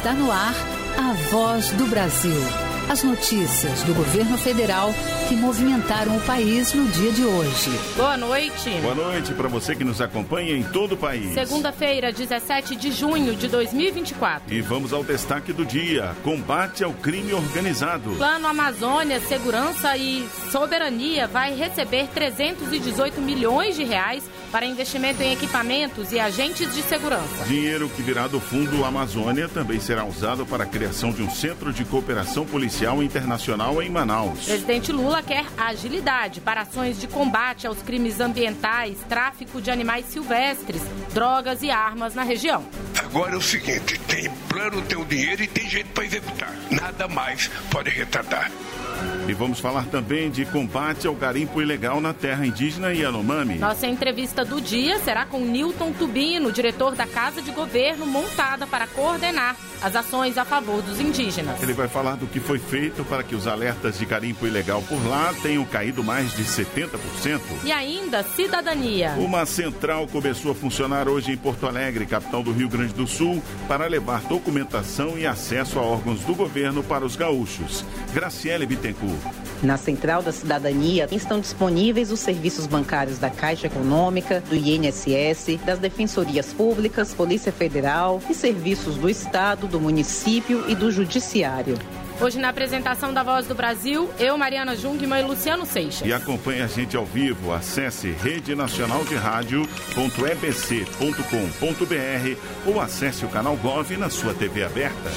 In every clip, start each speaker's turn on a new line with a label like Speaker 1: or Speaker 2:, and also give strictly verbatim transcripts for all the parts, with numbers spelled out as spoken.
Speaker 1: Está no ar a Voz do Brasil. As notícias do governo federal que movimentaram o país no dia de hoje.
Speaker 2: Boa noite.
Speaker 3: Boa noite para você que nos acompanha em todo o país.
Speaker 2: Segunda-feira, dezessete de junho de dois mil e vinte e quatro.
Speaker 3: E vamos ao destaque do dia: combate ao crime organizado.
Speaker 2: Plano Amazônia, Segurança e Soberania vai receber trezentos e dezoito milhões de reais para investimento em equipamentos e agentes de segurança.
Speaker 3: Dinheiro que virá do Fundo Amazônia também será usado para a criação de um centro de cooperação policial internacional em Manaus.
Speaker 2: Presidente Lula quer agilidade para ações de combate aos crimes ambientais, tráfico de animais silvestres, drogas e armas na região.
Speaker 4: Agora é o seguinte, tem plano, tem o dinheiro e tem jeito para executar. Nada mais pode retardar.
Speaker 3: E vamos falar também de combate ao garimpo ilegal na terra indígena Yanomami.
Speaker 2: Nossa entrevista do dia será com Newton Tubino, diretor da Casa de Governo montada para coordenar as ações a favor dos indígenas.
Speaker 3: Ele vai falar do que foi feito para que os alertas de garimpo ilegal por lá tenham caído mais de setenta por cento.
Speaker 2: E ainda, cidadania.
Speaker 3: Uma central começou a funcionar hoje em Porto Alegre, capital do Rio Grande do Sul, para levar documentação e acesso a órgãos do governo para os gaúchos. Graciele Bittencourt.
Speaker 5: Na Central da Cidadania estão disponíveis os serviços bancários da Caixa Econômica, do I N S S, das Defensorias Públicas, Polícia Federal e serviços do Estado, do município e do Judiciário.
Speaker 2: Hoje, na apresentação da Voz do Brasil, eu, Mariana Jungmann e Luciano Seixas.
Speaker 3: E acompanhe a gente ao vivo. Acesse rede nacional de rádio ponto e b c ponto com ponto b r ou acesse o canal Gov na sua T V aberta.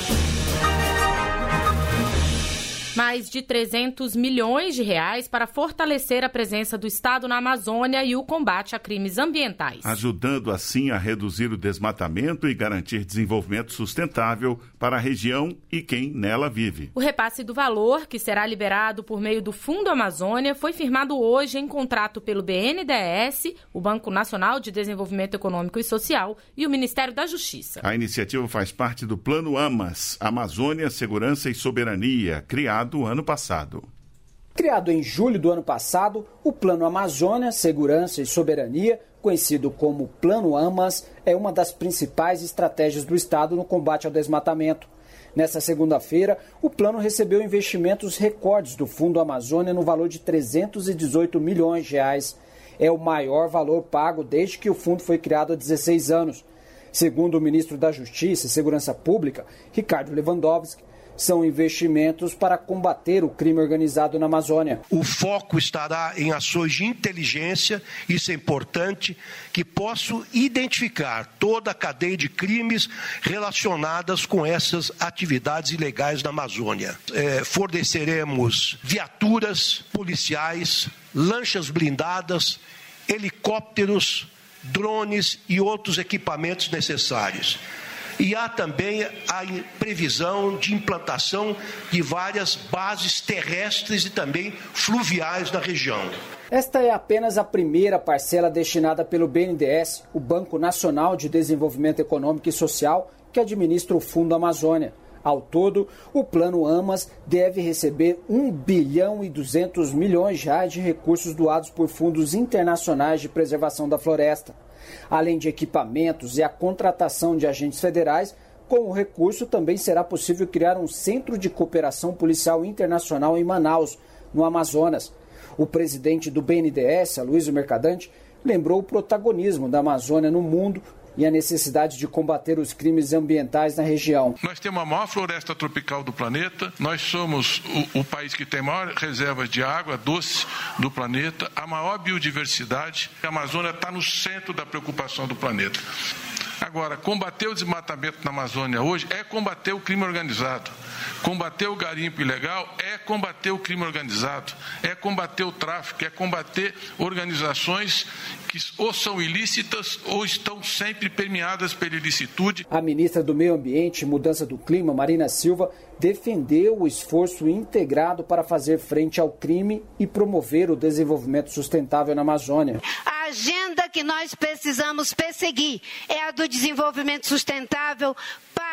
Speaker 2: Mais de trezentos milhões de reais para fortalecer a presença do Estado na Amazônia e o combate a crimes ambientais.
Speaker 3: Ajudando assim a reduzir o desmatamento e garantir desenvolvimento sustentável para a região e quem nela vive.
Speaker 2: O repasse do valor, que será liberado por meio do Fundo Amazônia, foi firmado hoje em contrato pelo B N D E S, o Banco Nacional de Desenvolvimento Econômico e Social e o Ministério da Justiça.
Speaker 3: A iniciativa faz parte do Plano AMAS, Amazônia, Segurança e Soberania, criado do ano passado.
Speaker 6: Criado em julho do ano passado, o Plano Amazônia, Segurança e Soberania, conhecido como Plano AMAS, é uma das principais estratégias do Estado no combate ao desmatamento. Nessa segunda-feira, o plano recebeu investimentos recordes do Fundo Amazônia no valor de trezentos e dezoito milhões de reais. É o maior valor pago desde que o fundo foi criado há dezesseis anos. Segundo o ministro da Justiça e Segurança Pública, Ricardo Lewandowski, são investimentos para combater o crime organizado na Amazônia.
Speaker 7: O foco estará em ações de inteligência, isso é importante, que possam identificar toda a cadeia de crimes relacionadas com essas atividades ilegais na Amazônia. É, forneceremos viaturas policiais, lanchas blindadas, helicópteros, drones e outros equipamentos necessários. E há também a previsão de implantação de várias bases terrestres e também fluviais na região.
Speaker 6: Esta é apenas a primeira parcela destinada pelo B N D E S, o Banco Nacional de Desenvolvimento Econômico e Social, que administra o Fundo Amazônia. Ao todo, o Plano AMAS deve receber um bilhão e duzentos milhões de reais de recursos doados por fundos internacionais de preservação da floresta. Além de equipamentos e a contratação de agentes federais, com o recurso também será possível criar um centro de cooperação policial internacional em Manaus, no Amazonas. O presidente do B N D E S, Aloysio Mercadante, lembrou o protagonismo da Amazônia no mundo e a necessidade de combater os crimes ambientais na região.
Speaker 8: Nós temos a maior floresta tropical do planeta, nós somos o, o país que tem maior reservas de água doce do planeta, a maior biodiversidade. A Amazônia está no centro da preocupação do planeta. Agora, combater o desmatamento na Amazônia hoje é combater o crime organizado. Combater o garimpo ilegal é combater o crime organizado, é combater o tráfico, é combater organizações que ou são ilícitas ou estão sempre permeadas pela ilicitude.
Speaker 6: A ministra do Meio Ambiente e Mudança do Clima, Marina Silva, defendeu o esforço integrado para fazer frente ao crime e promover o desenvolvimento sustentável na Amazônia.
Speaker 9: A agenda que nós precisamos perseguir é a do desenvolvimento sustentável para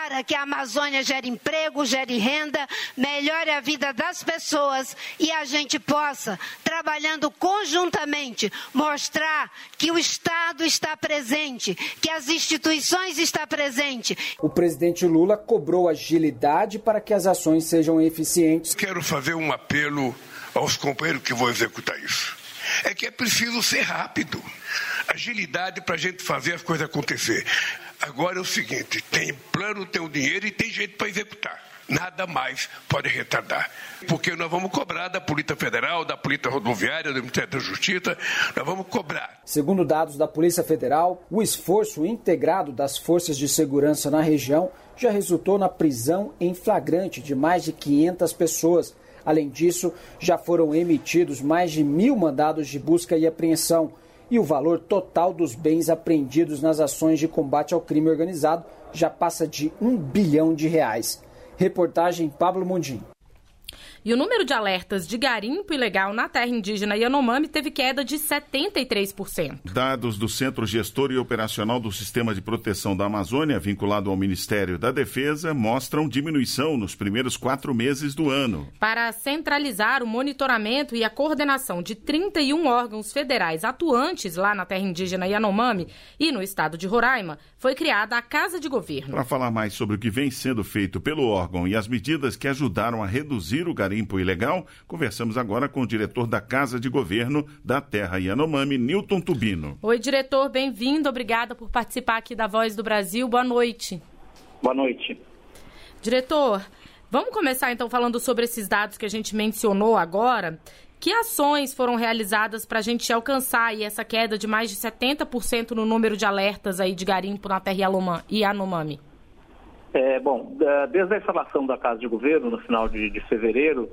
Speaker 9: para que a Amazônia gere emprego, gere renda, melhore a vida das pessoas e a gente possa, trabalhando conjuntamente, mostrar que o Estado está presente, que as instituições estão presentes.
Speaker 6: O presidente Lula cobrou agilidade para que as ações sejam eficientes.
Speaker 4: Quero fazer um apelo aos companheiros que vão executar isso. É que é preciso ser rápido. Agilidade para a gente fazer as coisas acontecer. Agora é o seguinte, tem plano, tem o dinheiro e tem jeito para executar. Nada mais pode retardar. Porque nós vamos cobrar da Polícia Federal, da Polícia Rodoviária, do Ministério da Justiça, nós vamos cobrar.
Speaker 6: Segundo dados da Polícia Federal, o esforço integrado das forças de segurança na região já resultou na prisão em flagrante de mais de quinhentas pessoas. Além disso, já foram emitidos mais de mil mandados de busca e apreensão. E o valor total dos bens apreendidos nas ações de combate ao crime organizado já passa de um bilhão de reais. Reportagem Pablo Mundim.
Speaker 2: E o número de alertas de garimpo ilegal na terra indígena Yanomami teve queda de setenta e três por cento.
Speaker 3: Dados do Centro Gestor e Operacional do Sistema de Proteção da Amazônia, vinculado ao Ministério da Defesa, mostram diminuição nos primeiros quatro meses do ano.
Speaker 2: Para centralizar o monitoramento e a coordenação de trinta e um órgãos federais atuantes lá na terra indígena Yanomami e no estado de Roraima, foi criada a Casa de Governo.
Speaker 3: Para falar mais sobre o que vem sendo feito pelo órgão e as medidas que ajudaram a reduzir o garimpo ilegal, conversamos agora com o diretor da Casa de Governo da Terra Yanomami, Nilton Tubino.
Speaker 2: Oi, diretor, bem-vindo. Obrigada por participar aqui da Voz do Brasil. Boa noite.
Speaker 10: Boa noite.
Speaker 2: Diretor, vamos começar então falando sobre esses dados que a gente mencionou agora. Que ações foram realizadas para a gente alcançar aí essa queda de mais de setenta por cento no número de alertas aí de garimpo na terra Yanomami?
Speaker 10: É, bom, desde a instalação da Casa de Governo, no final de, de fevereiro,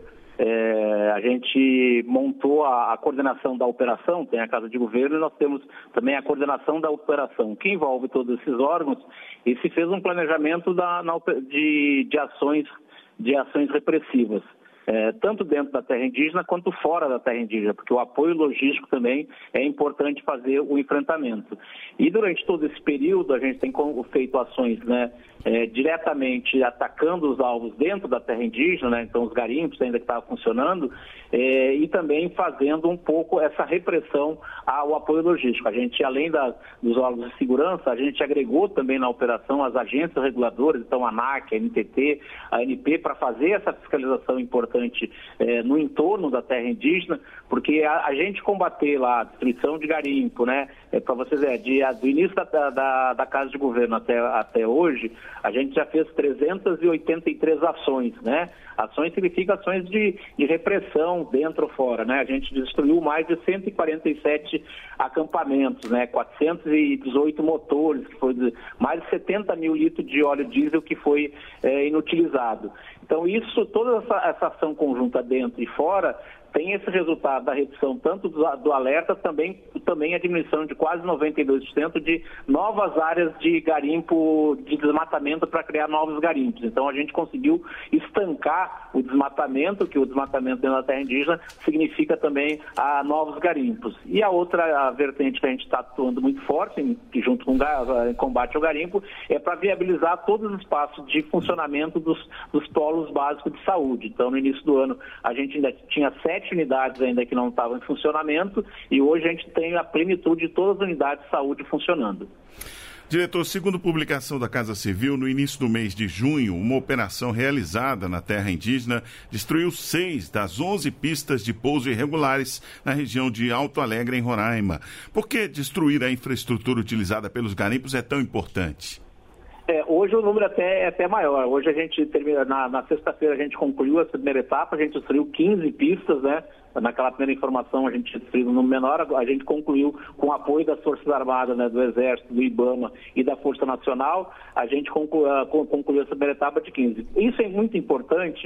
Speaker 10: é, a gente montou a, a coordenação da operação, tem a Casa de Governo, e nós temos também a coordenação da operação, que envolve todos esses órgãos, e se fez um planejamento da, na, de, de, ações, de ações repressivas. É, tanto dentro da terra indígena quanto fora da terra indígena, porque o apoio logístico também é importante fazer o enfrentamento. E durante todo esse período a gente tem feito ações, né, é, diretamente atacando os alvos dentro da terra indígena, né, então os garimpos ainda que estavam funcionando, é, e também fazendo um pouco essa repressão ao apoio logístico. A gente, além da, dos órgãos de segurança, a gente agregou também na operação as agências reguladoras, então a ANAC, a N T T, a A N P, para fazer essa fiscalização importante É, no entorno da terra indígena, porque a, a gente combater lá a destruição de garimpo, né, é, para vocês verem, de, a, do início da, da, da Casa de Governo até, até hoje, a gente já fez trezentas e oitenta e três ações, né? Ações significa ações de, de repressão dentro ou fora, né? A gente destruiu mais de cento e quarenta e sete acampamentos, né? quatrocentos e dezoito motores, que foi de, mais de setenta mil litros de óleo diesel que foi é, inutilizado. Então isso, toda essa, essa ação conjunta dentro e fora tem esse resultado da redução tanto do, do alerta, também, também a diminuição de quase noventa e dois por cento de novas áreas de garimpo, de desmatamento para criar novos garimpos. Então a gente conseguiu estancar o desmatamento, que o desmatamento dentro da terra indígena significa também a novos garimpos. E a outra a vertente que a gente está atuando muito forte, em, junto com o em combate ao garimpo, é para viabilizar todos os espaços de funcionamento dos, dos polos básicos de saúde. Então no início do ano a gente ainda tinha sete unidades ainda que não estavam em funcionamento e hoje a gente tem a plenitude de todas as unidades de saúde funcionando.
Speaker 3: Diretor, segundo publicação da Casa Civil, no início do mês de junho, uma operação realizada na terra indígena destruiu seis das onze pistas de pouso irregulares na região de Alto Alegre, em Roraima. Por que destruir a infraestrutura utilizada pelos garimpos é tão importante?
Speaker 10: É, hoje o número até, é até maior. Hoje a gente termina, na, na sexta-feira a gente concluiu essa primeira etapa, a gente destruiu quinze pistas, né? Naquela primeira informação a gente destruiu um número menor, a gente concluiu com o apoio das Forças Armadas, né, do Exército, do IBAMA e da Força Nacional, a gente concluiu, concluiu essa primeira etapa de quinze. Isso é muito importante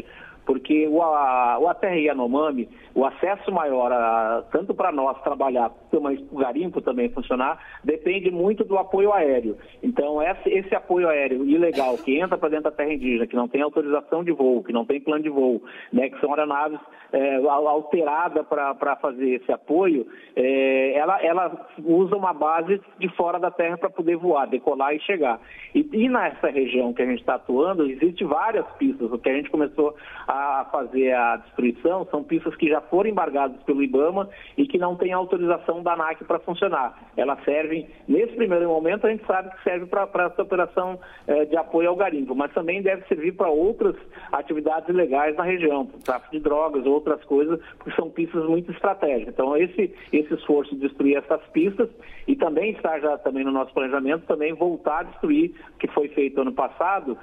Speaker 10: porque o, a, o A T R Yanomami, o acesso maior, a, tanto para nós trabalhar, como o garimpo também funcionar, depende muito do apoio aéreo. Então, esse, esse apoio aéreo ilegal que entra para dentro da terra indígena, que não tem autorização de voo, que não tem plano de voo, né, que são aeronaves é, alteradas para fazer esse apoio, é, ela, ela usa uma base de fora da terra para poder voar, decolar e chegar. E, e nessa região que a gente está atuando, existem várias pistas. O que a gente começou a fazer a destruição são pistas que já foram embargadas pelo IBAMA e que não têm autorização da ANAC para funcionar. Elas servem, nesse primeiro momento, a gente sabe que serve para essa operação eh, de apoio ao garimpo, mas também deve servir para outras atividades ilegais na região, tráfico de drogas, outras coisas, porque são pistas muito estratégicas. Então, esse, esse esforço de destruir essas pistas, e também está já também no nosso planejamento, também voltar a destruir, que foi feito ano passado,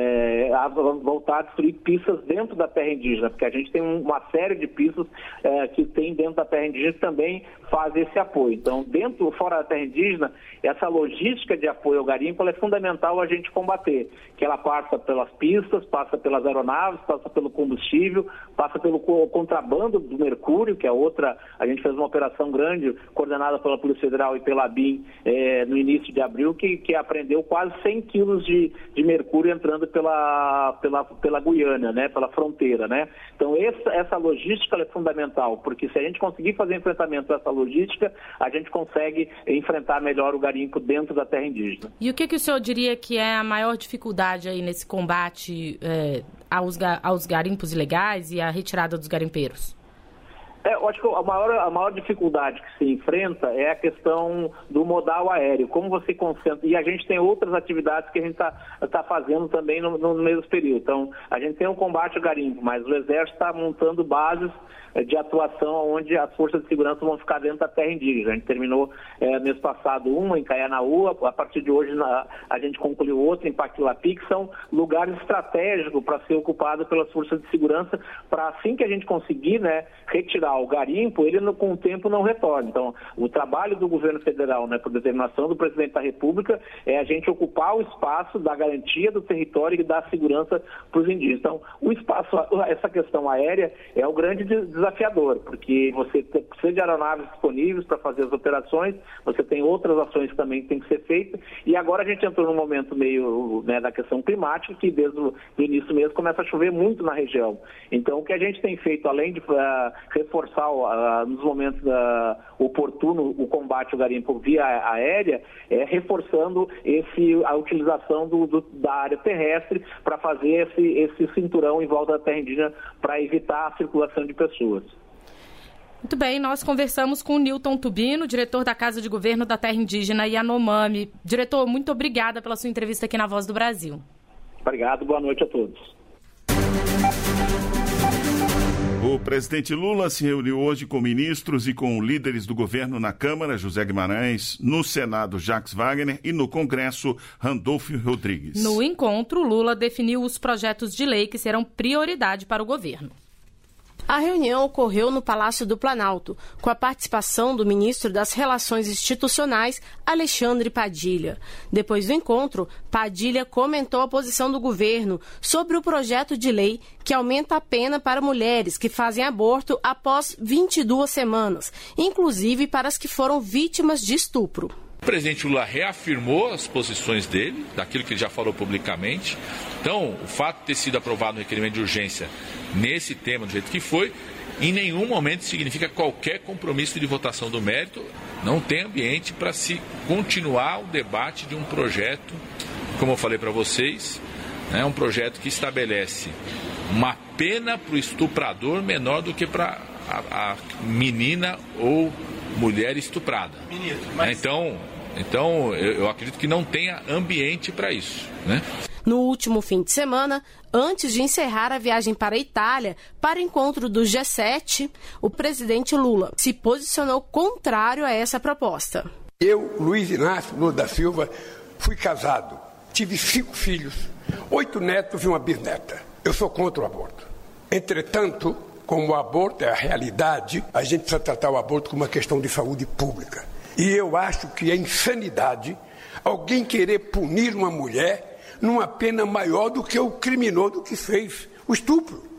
Speaker 10: é, a voltar a destruir pistas dentro da terra indígena, porque a gente tem uma série de pistas é, que tem dentro da terra indígena que também faz esse apoio. Então, dentro, fora da terra indígena, essa logística de apoio ao garimpo ela é fundamental a gente combater, que ela passa pelas pistas, passa pelas aeronaves, passa pelo combustível, passa pelo contrabando do mercúrio, que é outra, a gente fez uma operação grande, coordenada pela Polícia Federal e pela BIM é, no início de abril, que, que apreendeu quase cem quilos de, de mercúrio entrando pela, pela, pela Guiana, né, pela fronteira, né? Então, essa, essa logística é fundamental, porque se a gente conseguir fazer enfrentamento a essa logística, a gente consegue enfrentar melhor o garimpo dentro da terra indígena.
Speaker 2: E o que, que o senhor diria que é a maior dificuldade aí nesse combate é, aos, aos garimpos ilegais e a retirada dos garimpeiros?
Speaker 10: É, eu acho que a maior, a maior dificuldade que se enfrenta é a questão do modal aéreo, como você concentra, e a gente tem outras atividades que a gente está tá fazendo também no, no mesmo período. Então, a gente tem um combate ao garimpo, mas o Exército está montando bases de atuação onde as forças de segurança vão ficar dentro da terra indígena. A gente terminou é, mês passado uma em Caianaú, a partir de hoje na, a gente concluiu outra em Paquilapi, que são lugares estratégicos para ser ocupado pelas forças de segurança, para assim que a gente conseguir, né, retirar o garimpo, ele no, com o tempo não retorna. Então, o trabalho do governo federal, né, por determinação do presidente da República, é a gente ocupar o espaço da garantia do território e da segurança para os indígenas. Então, o espaço, essa questão aérea é o grande desafiador, porque você precisa de aeronaves disponíveis para fazer as operações, você tem outras ações também que tem que ser feitas, e agora a gente entrou num momento meio, né, da questão climática, que desde o início mesmo começa a chover muito na região. Então, o que a gente tem feito, além de uh, reforçar uh, nos momentos uh, oportunos o combate ao garimpo via aérea, é reforçando esse, a utilização do, do, da área terrestre para fazer esse, esse cinturão em volta da terra indígena para evitar a circulação de pessoas.
Speaker 2: Muito bem, nós conversamos com o Nilton Tubino, diretor da Casa de Governo da Terra Indígena Yanomami. Diretor, muito obrigada pela sua entrevista aqui na Voz do Brasil.
Speaker 10: Obrigado, boa noite a todos.
Speaker 3: O presidente Lula se reuniu hoje com ministros e com líderes do governo na Câmara, José Guimarães, no Senado, Jacques Wagner, e no Congresso, Randolfo Rodrigues.
Speaker 2: No encontro, Lula definiu os projetos de lei que serão prioridade para o governo.
Speaker 11: A reunião ocorreu no Palácio do Planalto, com a participação do ministro das Relações Institucionais, Alexandre Padilha. Depois do encontro, Padilha comentou a posição do governo sobre o projeto de lei que aumenta a pena para mulheres que fazem aborto após vinte e duas semanas, inclusive para as que foram vítimas de estupro.
Speaker 12: O presidente Lula reafirmou as posições dele, daquilo que ele já falou publicamente. Então, o fato de ter sido aprovado um requerimento de urgência nesse tema, do jeito que foi, em nenhum momento significa qualquer compromisso de votação do mérito. Não tem ambiente para se continuar o debate de um projeto, como eu falei para vocês, é um projeto que estabelece uma pena para o estuprador menor do que para a, a menina ou mulher estuprada. Ministro, mas... Então, então eu, eu acredito que não tenha ambiente para isso, né?
Speaker 11: No último fim de semana, antes de encerrar a viagem para a Itália para o encontro do G sete, o presidente Lula se posicionou contrário a essa proposta.
Speaker 13: Eu, Luiz Inácio Lula da Silva, fui casado, tive cinco filhos, oito netos e uma bisneta. Eu sou contra o aborto. Entretanto, como o aborto é a realidade, a gente precisa tratar o aborto como uma questão de saúde pública. E eu acho que é insanidade alguém querer punir uma mulher numa pena maior do que o criminoso que fez o estupro.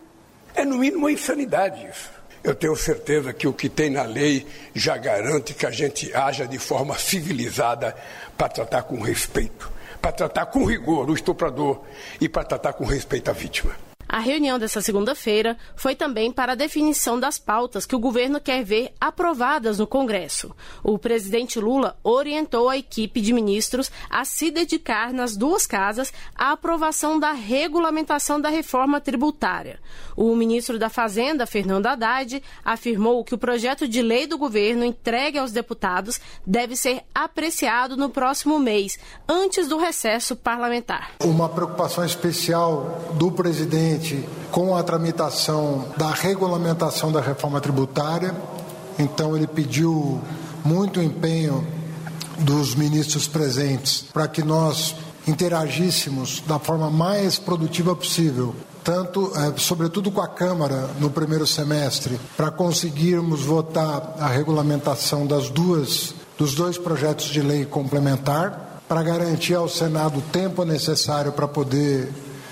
Speaker 13: É no mínimo uma insanidade isso. Eu tenho certeza que o que tem na lei já garante que a gente haja de forma civilizada para tratar com respeito, para tratar com rigor o estuprador e para tratar com respeito a vítima.
Speaker 11: A reunião dessa segunda-feira foi também para a definição das pautas que o governo quer ver aprovadas no Congresso. O presidente Lula orientou a equipe de ministros a se dedicar nas duas casas à aprovação da regulamentação da reforma tributária. O ministro da Fazenda, Fernando Haddad, afirmou que o projeto de lei do governo entregue aos deputados deve ser apreciado no próximo mês, antes do recesso parlamentar.
Speaker 14: Uma preocupação especial do presidente com a tramitação da regulamentação da reforma tributária. Então ele pediu muito empenho dos ministros presentes para que nós interagíssemos da forma mais produtiva possível, tanto, é, sobretudo com a Câmara no primeiro semestre, para conseguirmos votar a regulamentação das duas, dos dois projetos de lei complementar, para garantir ao Senado o tempo necessário para poder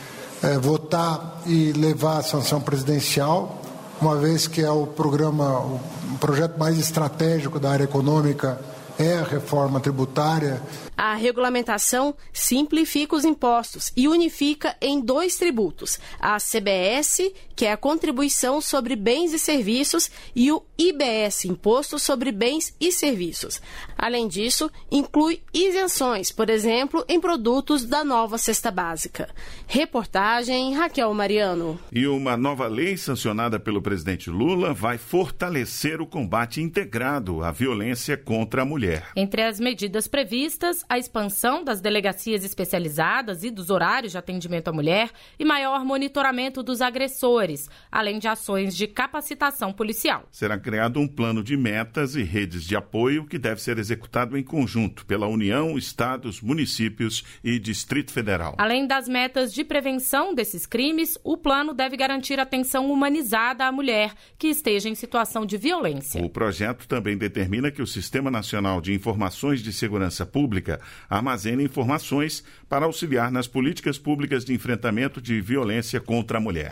Speaker 14: É, votar e levar a sanção presidencial, uma vez que é o programa, o projeto mais estratégico da área econômica é a reforma tributária.
Speaker 11: A regulamentação simplifica os impostos e unifica em dois tributos, a C B S, que é a Contribuição sobre Bens e Serviços, e o I B S, Imposto sobre Bens e Serviços. Além disso, inclui isenções, por exemplo, em produtos da nova cesta básica. Reportagem Raquel Mariano.
Speaker 3: E uma nova lei sancionada pelo presidente Lula vai fortalecer o combate integrado à violência contra a mulher.
Speaker 2: Entre as medidas previstas, a expansão das delegacias especializadas e dos horários de atendimento à mulher e maior monitoramento dos agressores, além de ações de capacitação policial.
Speaker 3: Será criado um plano de metas e redes de apoio que deve ser executado em conjunto pela União, estados, municípios e Distrito Federal.
Speaker 2: Além das metas de prevenção desses crimes, o plano deve garantir atenção humanizada à mulher que esteja em situação de violência.
Speaker 3: O projeto também determina que o Sistema Nacional de Informações de Segurança Pública armazena informações para auxiliar nas políticas públicas de enfrentamento de violência contra a mulher.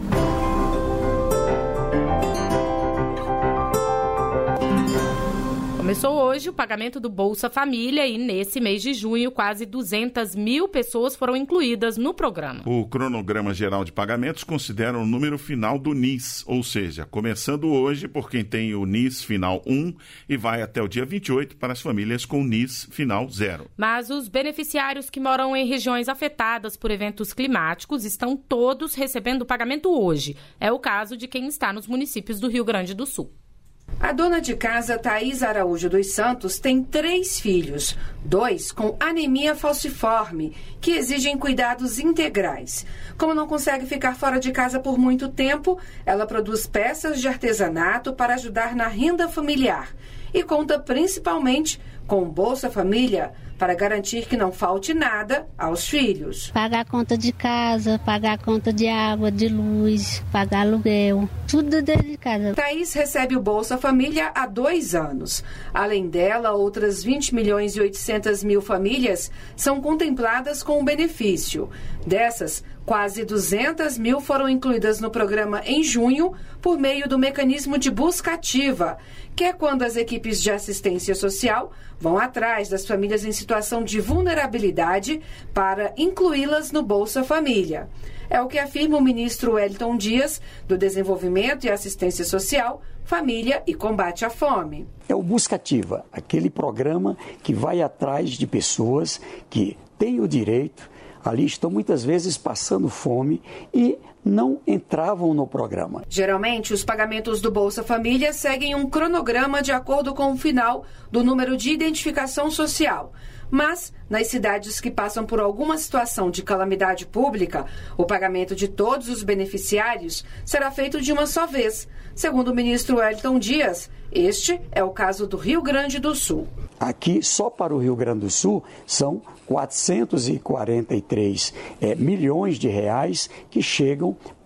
Speaker 2: Começou hoje o pagamento do Bolsa Família e, nesse mês de junho, quase duzentas mil pessoas foram incluídas no programa.
Speaker 3: O cronograma geral de pagamentos considera o número final do N I S, ou seja, começando hoje por quem tem o N I S final um e vai até o dia vinte e oito para as famílias com N I S final zero.
Speaker 2: Mas os beneficiários que moram em regiões afetadas por eventos climáticos estão todos recebendo o pagamento hoje. É o caso de quem está nos municípios do Rio Grande do Sul.
Speaker 15: A dona de casa, Thaís Araújo dos Santos, tem três filhos, dois com anemia falciforme, que exigem cuidados integrais. Como não consegue ficar fora de casa por muito tempo, ela produz peças de artesanato para ajudar na renda familiar e conta principalmente com o Bolsa Família para garantir que não falte nada aos filhos.
Speaker 16: Pagar a conta de casa, pagar a conta de água, de luz, pagar aluguel, tudo dentro de casa.
Speaker 15: Thaís recebe o Bolsa Família há dois anos. Além dela, outras vinte milhões e oitocentas mil famílias são contempladas com o benefício. Dessas, quase duzentas mil foram incluídas no programa em junho por meio do mecanismo de busca ativa, que é quando as equipes de assistência social vão atrás das famílias em situação de vulnerabilidade para incluí-las no Bolsa Família. É o que afirma o ministro Wellington Dias, do Desenvolvimento e Assistência Social, Família e Combate à Fome.
Speaker 17: É o Busca Ativa, aquele programa que vai atrás de pessoas que têm o direito, ali estão muitas vezes passando fome e não entravam no programa.
Speaker 15: Geralmente, os pagamentos do Bolsa Família seguem um cronograma de acordo com o final do número de identificação social. Mas, nas cidades que passam por alguma situação de calamidade pública, o pagamento de todos os beneficiários será feito de uma só vez. Segundo o ministro Wellington Dias, este é o caso do Rio Grande do Sul.
Speaker 17: Aqui, só para o Rio Grande do Sul, são quatrocentos e quarenta e três é, milhões de reais que chegam para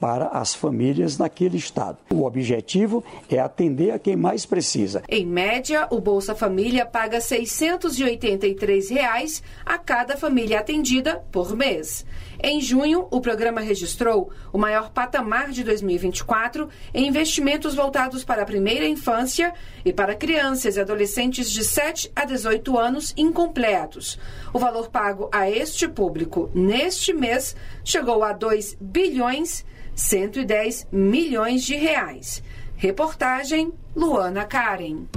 Speaker 17: para as famílias naquele estado. O objetivo é atender a quem mais precisa.
Speaker 15: Em média, o Bolsa Família paga seiscentos e oitenta e três reais a cada família atendida por mês. Em junho, o programa registrou o maior patamar de dois mil e vinte e quatro em investimentos voltados para a primeira infância e para crianças e adolescentes de sete a dezoito anos incompletos. O valor pago a este público neste mês chegou a dois bilhões cento e dez milhões de reais. Reportagem Luana Karen.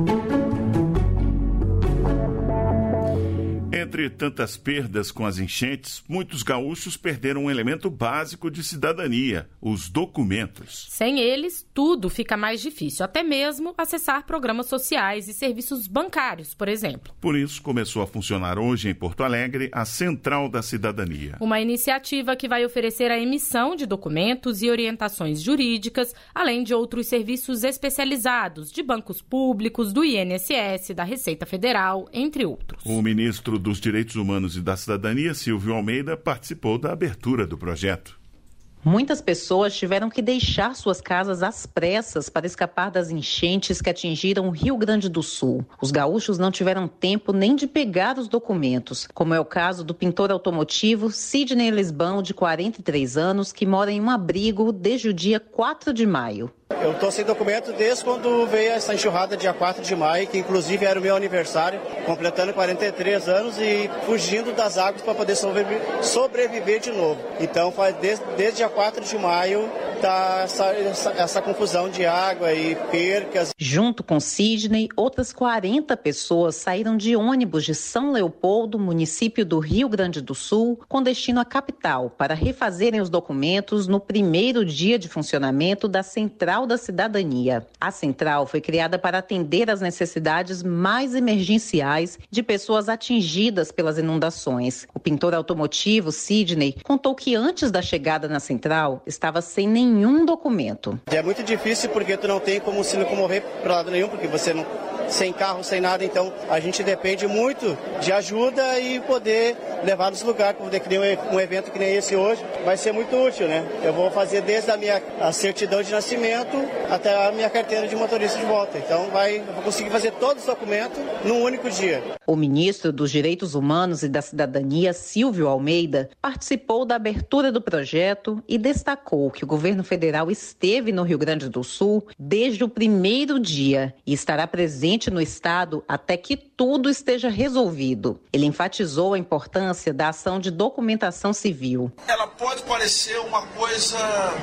Speaker 3: Entre tantas perdas com as enchentes, muitos gaúchos perderam um elemento básico de cidadania, os documentos.
Speaker 2: Sem eles, tudo fica mais difícil, até mesmo acessar programas sociais e serviços bancários, por exemplo.
Speaker 3: Por isso, começou a funcionar hoje em Porto Alegre a Central da Cidadania.
Speaker 2: Uma iniciativa que vai oferecer a emissão de documentos e orientações jurídicas, além de outros serviços especializados de bancos públicos, do I N S S, da Receita Federal, entre outros.
Speaker 3: O ministro dos Direitos Humanos e da Cidadania, Silvio Almeida, participou da abertura do projeto.
Speaker 5: Muitas pessoas tiveram que deixar suas casas às pressas para escapar das enchentes que atingiram o Rio Grande do Sul. Os gaúchos não tiveram tempo nem de pegar os documentos, como é o caso do pintor automotivo Sidney Lisbão, de quarenta e três anos, que mora em um abrigo desde o dia quatro de maio.
Speaker 18: Eu estou sem documento desde quando veio essa enxurrada dia quatro de maio, que inclusive era o meu aniversário, completando quarenta e três anos e fugindo das águas para poder sobreviver, sobreviver de novo. Então, faz desde, desde dia quatro de maio, está essa, essa, essa confusão de água e percas.
Speaker 5: Junto com Sidney, outras quarenta pessoas saíram de ônibus de São Leopoldo, município do Rio Grande do Sul, com destino à capital, para refazerem os documentos no primeiro dia de funcionamento da Central da Cidadania. A central foi criada para atender às necessidades mais emergenciais de pessoas atingidas pelas inundações. O pintor automotivo Sidney contou que antes da chegada na central estava sem nenhum documento.
Speaker 18: É muito difícil porque tu não tem como se locomover para lado nenhum, porque você não sem carro, sem nada, então a gente depende muito de ajuda e poder levar nos lugares, poder criar um evento que nem esse hoje, vai ser muito útil, né? Eu vou fazer desde a minha a certidão de nascimento até a minha carteira de motorista de volta, então vai, eu vou conseguir fazer todos os documentos num único dia.
Speaker 5: O ministro dos Direitos Humanos e da Cidadania, Silvio Almeida, participou da abertura do projeto e destacou que o governo federal esteve no Rio Grande do Sul desde o primeiro dia e estará presente no estado até que tudo esteja resolvido. Ele enfatizou a importância da ação de documentação civil.
Speaker 19: Ela pode parecer uma coisa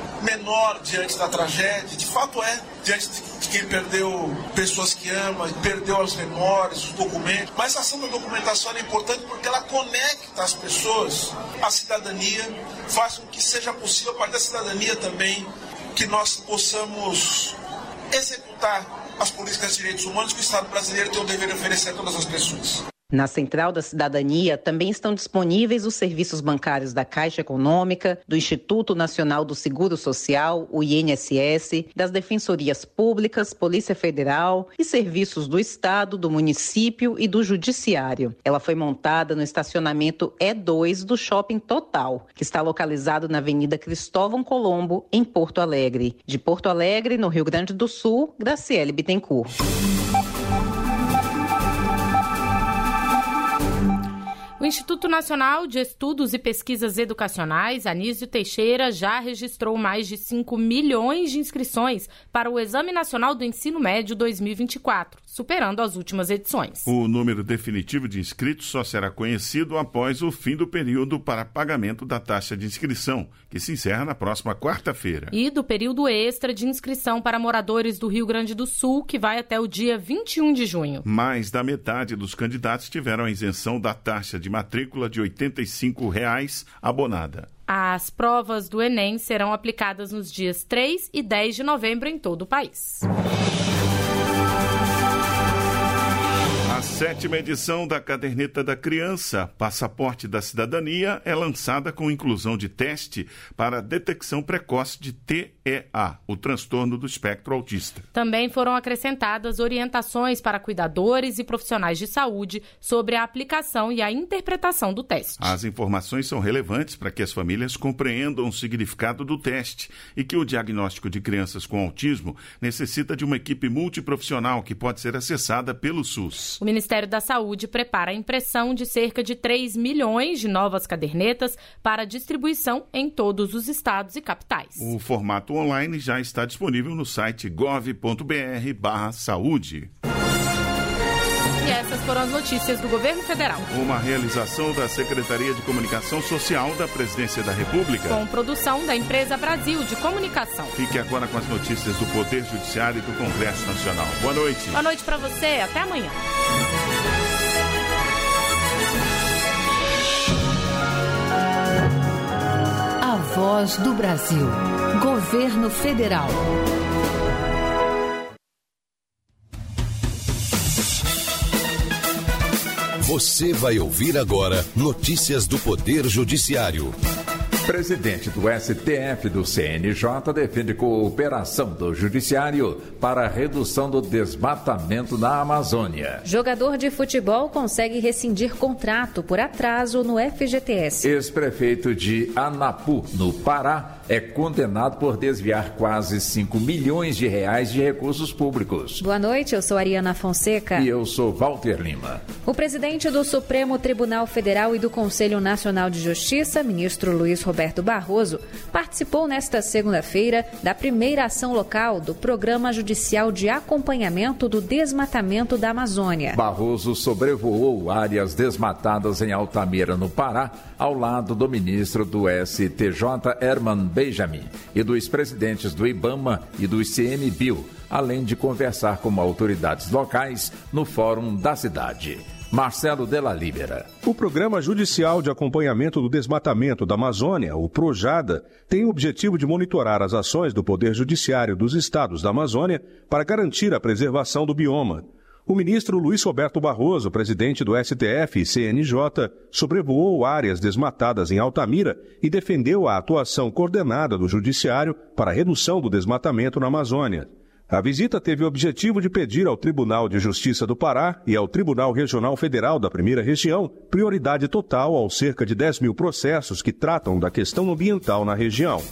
Speaker 19: menor diante da tragédia, de fato é, diante de quem perdeu pessoas que ama, perdeu as memórias, os documentos, mas a ação da documentação é importante porque ela conecta as pessoas à cidadania, faz com que seja possível, a partir da cidadania também, que nós possamos executar as políticas de direitos humanos que o Estado brasileiro tem o dever de oferecer a todas as pessoas.
Speaker 5: Na Central da Cidadania também estão disponíveis os serviços bancários da Caixa Econômica, do Instituto Nacional do Seguro Social, o I N S S, das Defensorias Públicas, Polícia Federal e serviços do Estado, do município e do Judiciário. Ela foi montada no estacionamento E dois do Shopping Total, que está localizado na Avenida Cristóvão Colombo, em Porto Alegre. De Porto Alegre, no Rio Grande do Sul, Graciele Bittencourt.
Speaker 2: O Instituto Nacional de Estudos e Pesquisas Educacionais, Anísio Teixeira, já registrou mais de cinco milhões de inscrições para o Exame Nacional do Ensino Médio dois mil e vinte e quatro, superando as últimas edições.
Speaker 3: O número definitivo de inscritos só será conhecido após o fim do período para pagamento da taxa de inscrição, que se encerra na próxima quarta-feira.
Speaker 2: E do período extra de inscrição para moradores do Rio Grande do Sul, que vai até o dia vinte e um de junho.
Speaker 3: Mais da metade dos candidatos tiveram a isenção da taxa de matrícula de oitenta e cinco reais abonada.
Speaker 2: As provas do Enem serão aplicadas nos dias três e dez de novembro em todo o país.
Speaker 3: A sétima edição da Caderneta da Criança, Passaporte da Cidadania, é lançada com inclusão de teste para detecção precoce de T E A, o transtorno do espectro autista.
Speaker 2: Também foram acrescentadas orientações para cuidadores e profissionais de saúde sobre a aplicação e a interpretação do teste.
Speaker 3: As informações são relevantes para que as famílias compreendam o significado do teste e que o diagnóstico de crianças com autismo necessita de uma equipe multiprofissional que pode ser acessada pelo SUS.
Speaker 2: O Ministério da Saúde prepara a impressão de cerca de três milhões de novas cadernetas para distribuição em todos os estados e capitais.
Speaker 3: O formato online já está disponível no site gov ponto br barra saúde.
Speaker 2: E essas foram as notícias do Governo Federal.
Speaker 3: Uma realização da Secretaria de Comunicação Social da Presidência da República.
Speaker 2: Com produção da Empresa Brasil de Comunicação.
Speaker 3: Fique agora com as notícias do Poder Judiciário e do Congresso Nacional. Boa noite.
Speaker 2: Boa noite para você. Até amanhã.
Speaker 1: A Voz do Brasil. Governo Federal.
Speaker 20: Você vai ouvir agora notícias do Poder Judiciário.
Speaker 21: Presidente do S T F do C N J defende cooperação do Judiciário para a redução do desmatamento na Amazônia.
Speaker 22: Jogador de futebol consegue rescindir contrato por atraso no F G T S.
Speaker 21: Ex-prefeito de Anapu, no Pará, é condenado por desviar quase cinco milhões de reais de recursos públicos.
Speaker 22: Boa noite, eu sou Ariana Fonseca.
Speaker 21: E eu sou Walter Lima.
Speaker 22: O presidente do Supremo Tribunal Federal e do Conselho Nacional de Justiça, ministro Luiz Roberto Barroso, participou nesta segunda-feira da primeira ação local do Programa Judicial de Acompanhamento do Desmatamento da Amazônia.
Speaker 21: Barroso sobrevoou áreas desmatadas em Altamira, no Pará, ao lado do ministro do S T J, Herman Benjamin, e dos presidentes do IBAMA e do I C M B I U, além de conversar com autoridades locais no Fórum da Cidade. Marcelo Della Libera.
Speaker 23: O Programa Judicial de Acompanhamento do Desmatamento da Amazônia, o PROJADA, tem o objetivo de monitorar as ações do Poder Judiciário dos estados da Amazônia para garantir a preservação do bioma. O ministro Luiz Roberto Barroso, presidente do S T F e C N J, sobrevoou áreas desmatadas em Altamira e defendeu a atuação coordenada do Judiciário para a redução do desmatamento na Amazônia. A visita teve o objetivo de pedir ao Tribunal de Justiça do Pará e ao Tribunal Regional Federal da Primeira Região prioridade total aos cerca de dez mil processos que tratam da questão ambiental na região.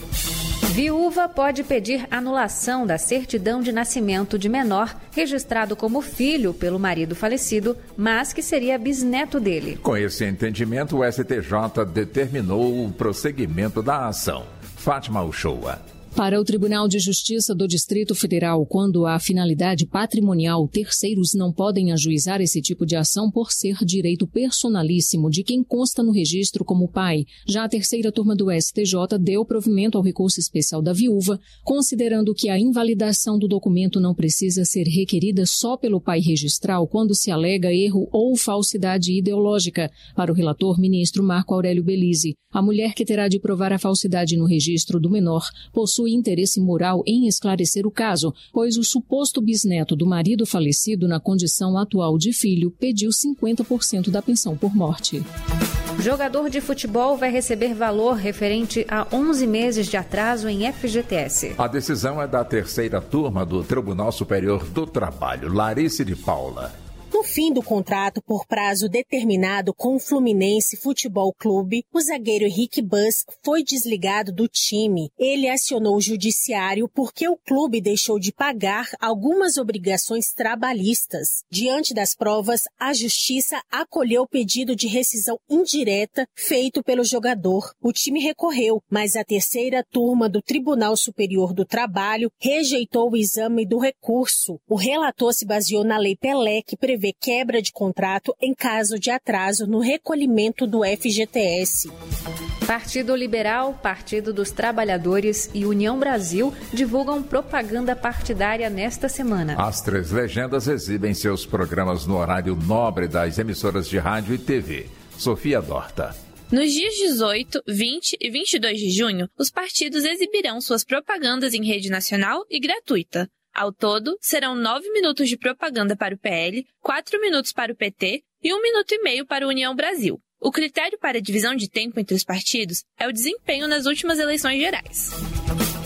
Speaker 22: Viúva pode pedir anulação da certidão de nascimento de menor registrado como filho pelo marido falecido, mas que seria bisneto dele.
Speaker 21: Com esse entendimento, o S T J determinou o prosseguimento da ação. Fátima Uchoa.
Speaker 24: Para o Tribunal de Justiça do Distrito Federal, quando há finalidade patrimonial, terceiros não podem ajuizar esse tipo de ação por ser direito personalíssimo de quem consta no registro como pai. Já a terceira turma do S T J deu provimento ao recurso especial da viúva, considerando que a invalidação do documento não precisa ser requerida só pelo pai registral quando se alega erro ou falsidade ideológica. Para o relator, ministro Marco Aurélio Belize, a mulher que terá de provar a falsidade no registro do menor possui interesse moral em esclarecer o caso, pois o suposto bisneto do marido falecido na condição atual de filho pediu cinquenta por cento da pensão por morte.
Speaker 22: Jogador de futebol vai receber valor referente a onze meses de atraso em F G T S.
Speaker 21: A decisão é da terceira turma do Tribunal Superior do Trabalho. Larice de Paula.
Speaker 25: No fim do contrato por prazo determinado com o Fluminense Futebol Clube, o zagueiro Henrique Bus foi desligado do time. Ele acionou o judiciário porque o clube deixou de pagar algumas obrigações trabalhistas. Diante das provas, a justiça acolheu o pedido de rescisão indireta feito pelo jogador. O time recorreu, mas a terceira turma do Tribunal Superior do Trabalho rejeitou o exame do recurso. O relator se baseou na Lei Pelé, que prevê quebra de contrato em caso de atraso no recolhimento do F G T S.
Speaker 22: Partido Liberal, Partido dos Trabalhadores e União Brasil divulgam propaganda partidária nesta semana.
Speaker 21: As três legendas exibem seus programas no horário nobre das emissoras de rádio e T V. Sofia Dorta.
Speaker 26: Nos dias dezoito, vinte e vinte e dois de junho, os partidos exibirão suas propagandas em rede nacional e gratuita. Ao todo, serão nove minutos de propaganda para o P L, quatro minutos para o P T e um minuto e meio para a União Brasil. O critério para a divisão de tempo entre os partidos é o desempenho nas últimas eleições gerais.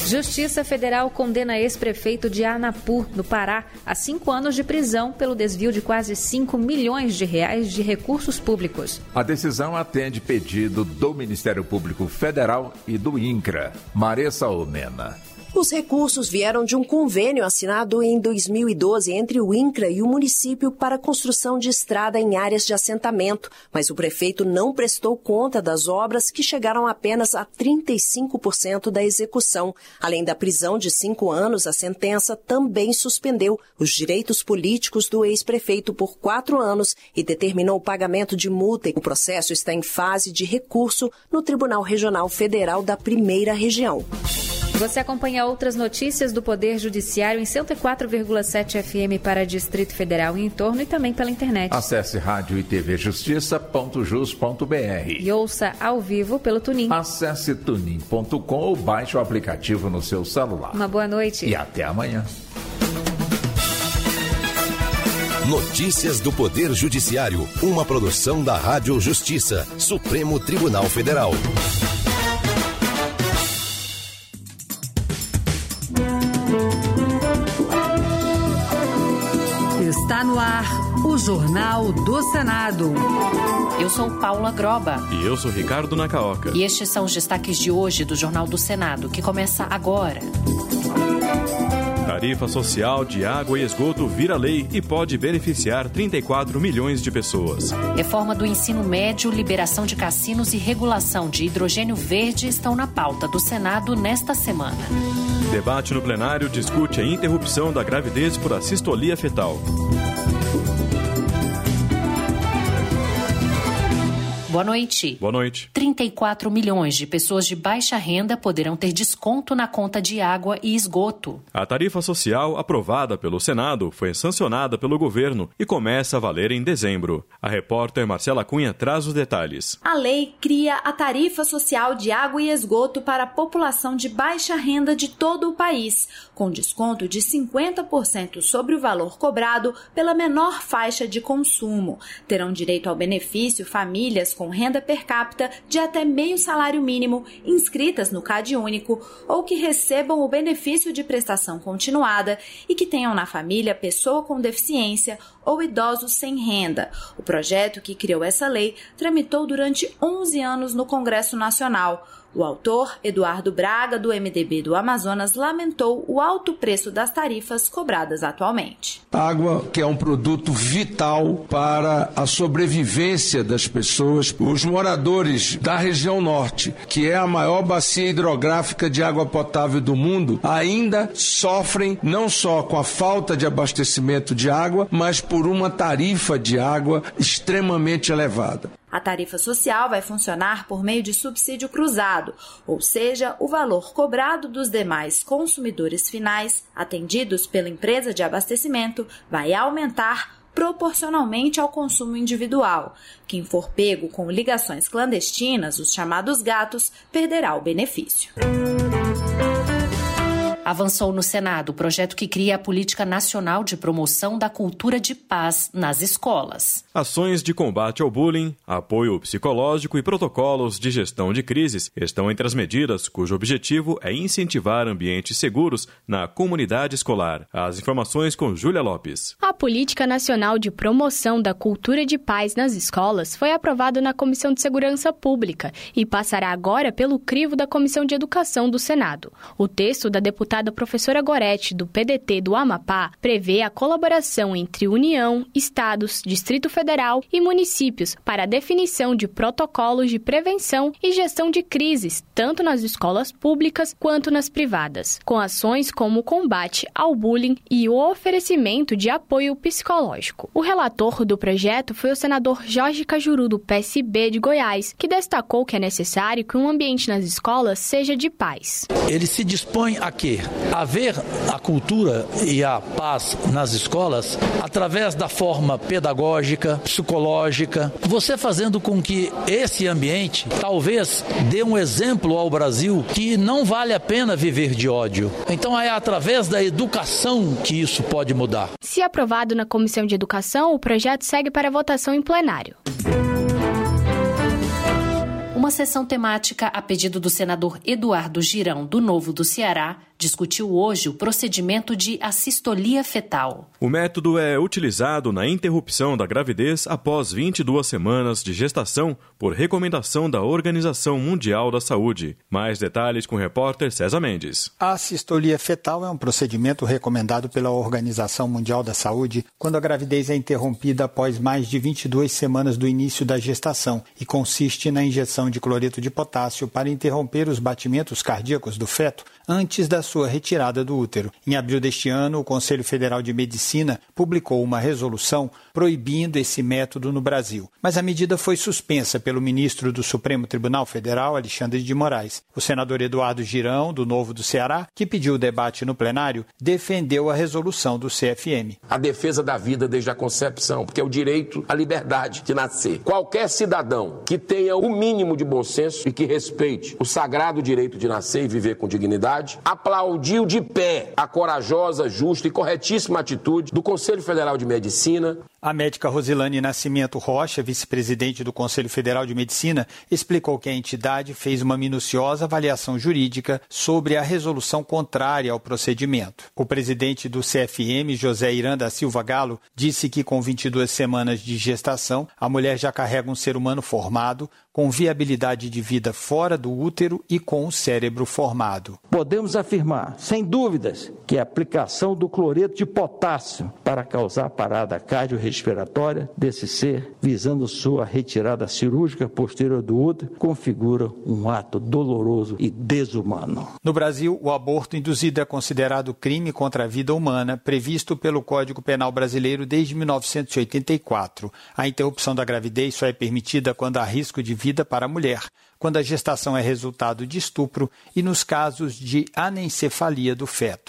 Speaker 22: Justiça Federal condena ex-prefeito de Anapu, no Pará, a cinco anos de prisão pelo desvio de quase cinco milhões de reais de recursos públicos.
Speaker 21: A decisão atende pedido do Ministério Público Federal e do INCRA. Maressa Omena.
Speaker 4: Os recursos vieram de um convênio assinado em dois mil e doze entre o INCRA e o município para a construção de estrada em áreas de assentamento, mas o prefeito não prestou conta das obras, que chegaram apenas a trinta e cinco por cento da execução. Além da prisão de cinco anos, a sentença também suspendeu os direitos políticos do ex-prefeito por quatro anos e determinou o pagamento de multa. O processo está em fase de recurso no Tribunal Regional Federal da Primeira Região.
Speaker 22: Você acompanha outras notícias do Poder Judiciário em cento e quatro vírgula sete F M para Distrito Federal e entorno, e também pela internet.
Speaker 21: Acesse rádio e tv justiça ponto jus ponto b r
Speaker 22: e ouça ao vivo pelo Tunin.
Speaker 21: Acesse tunin ponto com ou baixe o aplicativo no seu celular.
Speaker 22: Uma boa noite.
Speaker 21: E até amanhã.
Speaker 20: Notícias do Poder Judiciário, uma produção da Rádio Justiça, Supremo Tribunal Federal.
Speaker 1: Está no ar o Jornal do Senado.
Speaker 6: Eu sou Paula Groba.
Speaker 7: E eu sou Ricardo Nacaoca.
Speaker 6: E estes são os destaques de hoje do Jornal do Senado, que começa agora.
Speaker 7: Tarifa social de água e esgoto vira lei e pode beneficiar trinta e quatro milhões de pessoas.
Speaker 6: Reforma do ensino médio, liberação de cassinos e regulação de hidrogênio verde estão na pauta do Senado nesta semana.
Speaker 7: Debate no plenário discute a interrupção da gravidez por assistolia fetal.
Speaker 6: Boa noite.
Speaker 7: Boa noite.
Speaker 6: trinta e quatro milhões de pessoas de baixa renda poderão ter desconto na conta de água e esgoto.
Speaker 7: A tarifa social aprovada pelo Senado foi sancionada pelo governo e começa a valer em dezembro. A repórter Marcela Cunha traz os detalhes.
Speaker 8: A lei cria a tarifa social de água e esgoto para a população de baixa renda de todo o país, com desconto de cinquenta por cento sobre o valor cobrado pela menor faixa de consumo. Terão direito ao benefício famílias com com renda per capita de até meio salário mínimo, inscritas no CadÚnico, ou que recebam o benefício de prestação continuada e que tenham na família pessoa com deficiência ou idosos sem renda. O projeto que criou essa lei tramitou durante onze anos no Congresso Nacional. O autor, Eduardo Braga, do M D B do Amazonas, lamentou o alto preço das tarifas cobradas atualmente.
Speaker 9: Água, que é um produto vital para a sobrevivência das pessoas. Os moradores da região norte, que é a maior bacia hidrográfica de água potável do mundo, ainda sofrem não só com a falta de abastecimento de água, mas por uma tarifa de água extremamente elevada.
Speaker 8: A tarifa social vai funcionar por meio de subsídio cruzado, ou seja, o valor cobrado dos demais consumidores finais, atendidos pela empresa de abastecimento, vai aumentar proporcionalmente ao consumo individual. Quem for pego com ligações clandestinas, os chamados gatos, perderá o benefício.
Speaker 6: Avançou no Senado o projeto que cria a Política Nacional de Promoção da Cultura de Paz nas escolas.
Speaker 7: Ações de combate ao bullying, apoio psicológico e protocolos de gestão de crises estão entre as medidas cujo objetivo é incentivar ambientes seguros na comunidade escolar. As informações com Júlia Lopes.
Speaker 10: A Política Nacional de Promoção da Cultura de Paz nas escolas foi aprovada na Comissão de Segurança Pública e passará agora pelo crivo da Comissão de Educação do Senado. O texto da deputada A professora Gorete, do P D T do Amapá, prevê a colaboração entre União, Estados, Distrito Federal e municípios para a definição de protocolos de prevenção e gestão de crises, tanto nas escolas públicas quanto nas privadas, com ações como o combate ao bullying e o oferecimento de apoio psicológico. O relator do projeto foi o senador Jorge Cajuru, do P S B de Goiás, que destacou que é necessário que um ambiente nas escolas seja de paz.
Speaker 27: Ele se dispõe a quê? Haver a cultura e a paz nas escolas através da forma pedagógica, psicológica, você fazendo com que esse ambiente talvez dê um exemplo ao Brasil que não vale a pena viver de ódio. Então é através da educação que isso pode mudar.
Speaker 10: Se aprovado na Comissão de Educação, o projeto segue para votação em plenário.
Speaker 6: Uma sessão temática a pedido do senador Eduardo Girão, do Novo do Ceará, discutiu hoje o procedimento de assistolia fetal.
Speaker 7: O método é utilizado na interrupção da gravidez após vinte e duas semanas de gestação por recomendação da Organização Mundial da Saúde. Mais detalhes com o repórter César Mendes.
Speaker 11: A assistolia fetal é um procedimento recomendado pela Organização Mundial da Saúde quando a gravidez é interrompida após mais de vinte e duas semanas do início da gestação e consiste na injeção de cloreto de potássio para interromper os batimentos cardíacos do feto antes da sua retirada do útero. Em abril deste ano, o Conselho Federal de Medicina publicou uma resolução proibindo esse método no Brasil. Mas a medida foi suspensa pelo ministro do Supremo Tribunal Federal, Alexandre de Moraes. O senador Eduardo Girão, do Novo do Ceará, que pediu o debate no plenário, defendeu a resolução do C F M.
Speaker 12: A defesa da vida desde a concepção, porque é o direito à liberdade de nascer. Qualquer cidadão que tenha o mínimo de bom senso e que respeite o sagrado direito de nascer e viver com dignidade, aplaudiu de pé a corajosa, justa e corretíssima atitude do Conselho Federal de Medicina.
Speaker 11: A médica Rosilane Nascimento Rocha, vice-presidente do Conselho Federal de Medicina, explicou que a entidade fez uma minuciosa avaliação jurídica sobre a resolução contrária ao procedimento. O presidente do C F M, José Irã da Silva Galo, disse que com vinte e duas semanas de gestação, a mulher já carrega um ser humano formado, com viabilidade de vida fora do útero e com o cérebro formado.
Speaker 13: Podemos afirmar, sem dúvidas, que a aplicação do cloreto de potássio para causar parada cardiorrespiratória desse ser, visando sua retirada cirúrgica posterior do útero, configura um ato doloroso e desumano.
Speaker 11: No Brasil, o aborto induzido é considerado crime contra a vida humana, previsto pelo Código Penal Brasileiro desde mil novecentos e oitenta e quatro. A interrupção da gravidez só é permitida quando há risco de vida para a mulher, quando a gestação é resultado de estupro e nos casos de anencefalia do feto.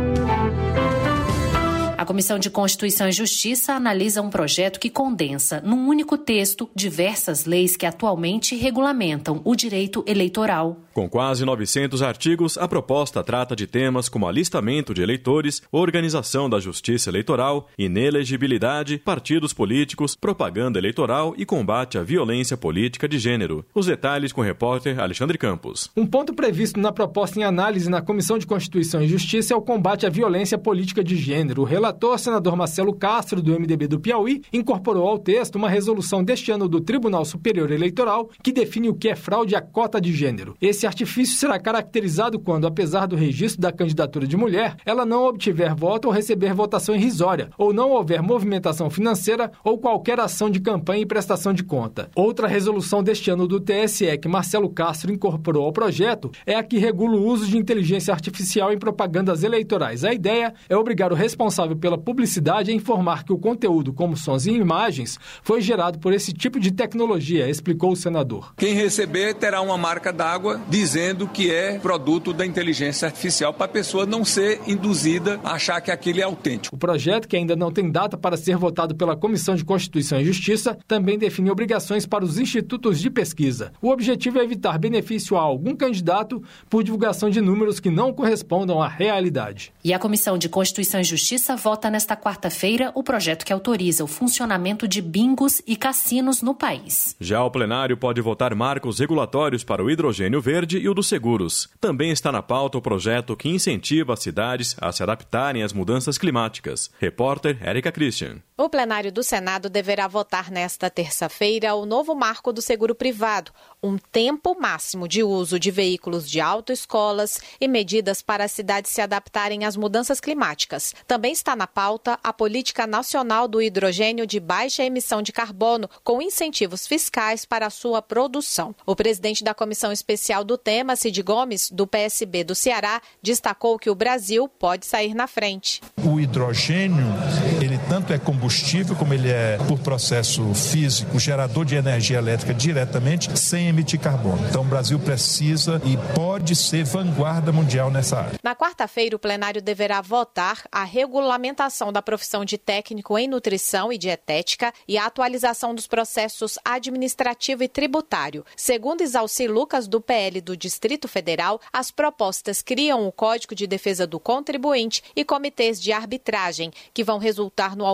Speaker 6: A Comissão de Constituição e Justiça analisa um projeto que condensa, num único texto, diversas leis que atualmente regulamentam o direito eleitoral.
Speaker 7: Com quase novecentos artigos, a proposta trata de temas como alistamento de eleitores, organização da justiça eleitoral, inelegibilidade, partidos políticos, propaganda eleitoral e combate à violência política de gênero. Os detalhes com o repórter Alexandre Campos.
Speaker 14: Um ponto previsto na proposta em análise na Comissão de Constituição e Justiça é o combate à violência política de gênero. O relator, senador Marcelo Castro, do M D B do Piauí, incorporou ao texto uma resolução deste ano do Tribunal Superior Eleitoral que define o que é fraude à cota de gênero. Esse artifício será caracterizado quando, apesar do registro da candidatura de mulher, ela não obtiver voto ou receber votação irrisória, ou não houver movimentação financeira ou qualquer ação de campanha e prestação de conta. Outra resolução deste ano do T S E que Marcelo Castro incorporou ao projeto é a que regula o uso de inteligência artificial em propagandas eleitorais. A ideia é obrigar o responsável pela publicidade a informar que o conteúdo, como sons e imagens, foi gerado por esse tipo de tecnologia, explicou o senador.
Speaker 15: Quem receber terá uma marca d'água dizendo que é produto da inteligência artificial para a pessoa não ser induzida a achar que aquilo é autêntico.
Speaker 14: O projeto, que ainda não tem data para ser votado pela Comissão de Constituição e Justiça, também define obrigações para os institutos de pesquisa. O objetivo é evitar benefício a algum candidato por divulgação de números que não correspondam à realidade.
Speaker 6: E a Comissão de Constituição e Justiça vota nesta quarta-feira o projeto que autoriza o funcionamento de bingos e cassinos no país.
Speaker 7: Já o plenário pode votar marcos regulatórios para o hidrogênio verde e o dos seguros. Também está na pauta o projeto que incentiva as cidades a se adaptarem às mudanças climáticas. Repórter Érica Christian.
Speaker 16: O plenário do Senado deverá votar nesta terça-feira o novo marco do seguro privado, um tempo máximo de uso de veículos de autoescolas e medidas para as cidades se adaptarem às mudanças climáticas. Também está na pauta a Política Nacional do Hidrogênio de Baixa Emissão de Carbono, com incentivos fiscais para a sua produção. O presidente da Comissão Especial do tema, Cid Gomes, do P S B do Ceará, destacou que o Brasil pode sair na frente.
Speaker 17: O hidrogênio, ele tanto é combustível como ele é, por processo físico, gerador de energia elétrica diretamente, sem emitir carbono. Então o Brasil precisa e pode ser vanguarda mundial nessa área.
Speaker 16: Na quarta-feira, o plenário deverá votar a regulamentação da profissão de técnico em nutrição e dietética e a atualização dos processos administrativo e tributário. Segundo Isalci Lucas, do P L do Distrito Federal, as propostas criam o Código de Defesa do Contribuinte e comitês de arbitragem, que vão resultar no aumento da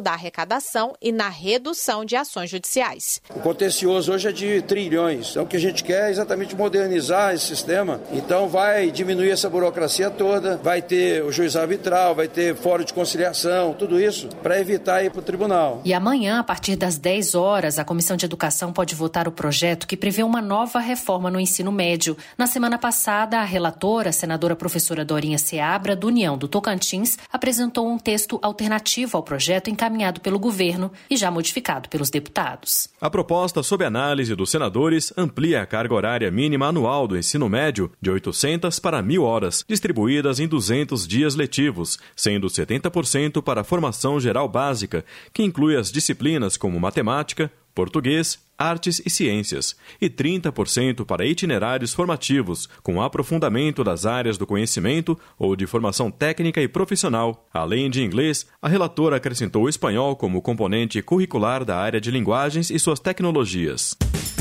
Speaker 16: da arrecadação e na redução de ações judiciais.
Speaker 2: O contencioso hoje é de trilhões. Então o que a gente quer é exatamente modernizar esse sistema. Então vai diminuir essa burocracia toda, vai ter o juiz arbitral, vai ter fórum de conciliação, tudo isso para evitar ir para o tribunal.
Speaker 6: E amanhã, a partir das dez horas, a Comissão de Educação pode votar o projeto que prevê uma nova reforma no ensino médio. Na semana passada, a relatora, a senadora professora Dorinha Seabra, do União do Tocantins, apresentou um texto alternativo ao projeto encaminhado pelo governo e já modificado pelos deputados.
Speaker 7: A proposta, sob análise dos senadores, amplia a carga horária mínima anual do ensino médio de oitocentas para mil horas, distribuídas em duzentos dias letivos, sendo setenta por cento para a formação geral básica, que inclui as disciplinas como matemática, português, artes e ciências, e trinta por cento para itinerários formativos, com aprofundamento das áreas do conhecimento ou de formação técnica e profissional. Além de inglês, a relatora acrescentou o espanhol como componente curricular da área de linguagens e suas tecnologias.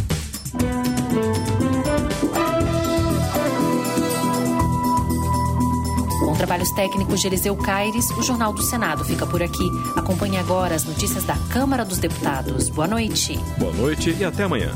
Speaker 6: Com trabalhos técnicos de Eliseu Caires, o Jornal do Senado fica por aqui. Acompanhe agora as notícias da Câmara dos Deputados. Boa noite.
Speaker 7: Boa noite e até amanhã.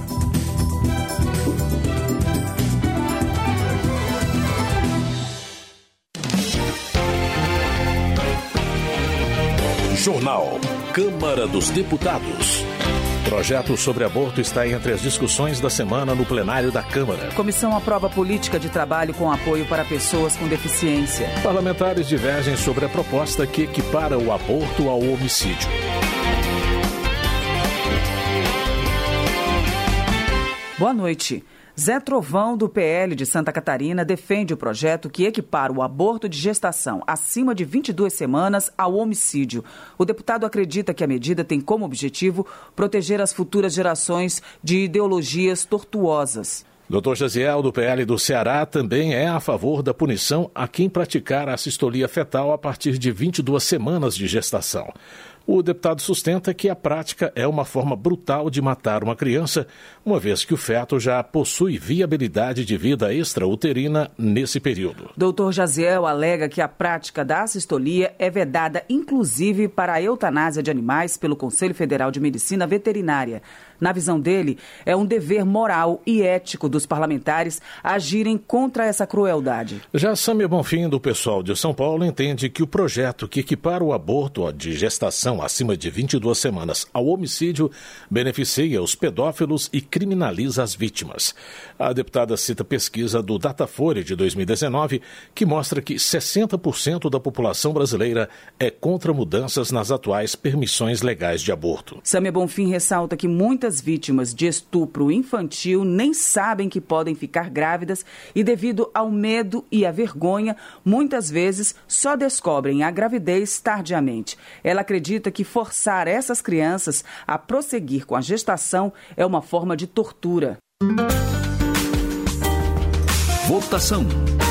Speaker 3: Jornal Câmara dos Deputados. Projeto sobre aborto está entre as discussões da semana no plenário da Câmara.
Speaker 5: Comissão aprova política de trabalho com apoio para pessoas com deficiência.
Speaker 3: Parlamentares divergem sobre a proposta que equipara o aborto ao homicídio.
Speaker 5: Boa noite. Zé Trovão, do P L de Santa Catarina, defende o projeto que equipara o aborto de gestação acima de vinte e duas semanas ao homicídio. O deputado acredita que a medida tem como objetivo proteger as futuras gerações de ideologias tortuosas.
Speaker 3: doutor Jaziel, do P L do Ceará, também é a favor da punição a quem praticar a assistolia fetal a partir de vinte e duas semanas de gestação. O deputado sustenta que a prática é uma forma brutal de matar uma criança, uma vez que o feto já possui viabilidade de vida extrauterina nesse período.
Speaker 5: doutor Jaziel alega que a prática da assistolia é vedada inclusive para a eutanásia de animais pelo Conselho Federal de Medicina Veterinária. Na visão dele, é um dever moral e ético dos parlamentares agirem contra essa crueldade.
Speaker 3: Já Sâmia Bonfim, do PSOL de São Paulo, entende que o projeto que equipara o aborto de gestação acima de vinte e duas semanas ao homicídio beneficia os pedófilos e criminaliza as vítimas. A deputada cita pesquisa do Datafolha de dois mil e dezenove, que mostra que sessenta por cento da população brasileira é contra mudanças nas atuais permissões legais de aborto.
Speaker 5: Sâmia Bonfim ressalta que muitas vítimas de estupro infantil nem sabem que podem ficar grávidas e, devido ao medo e à vergonha, muitas vezes só descobrem a gravidez tardiamente. Ela acredita que forçar essas crianças a prosseguir com a gestação é uma forma de tortura.
Speaker 3: Votação.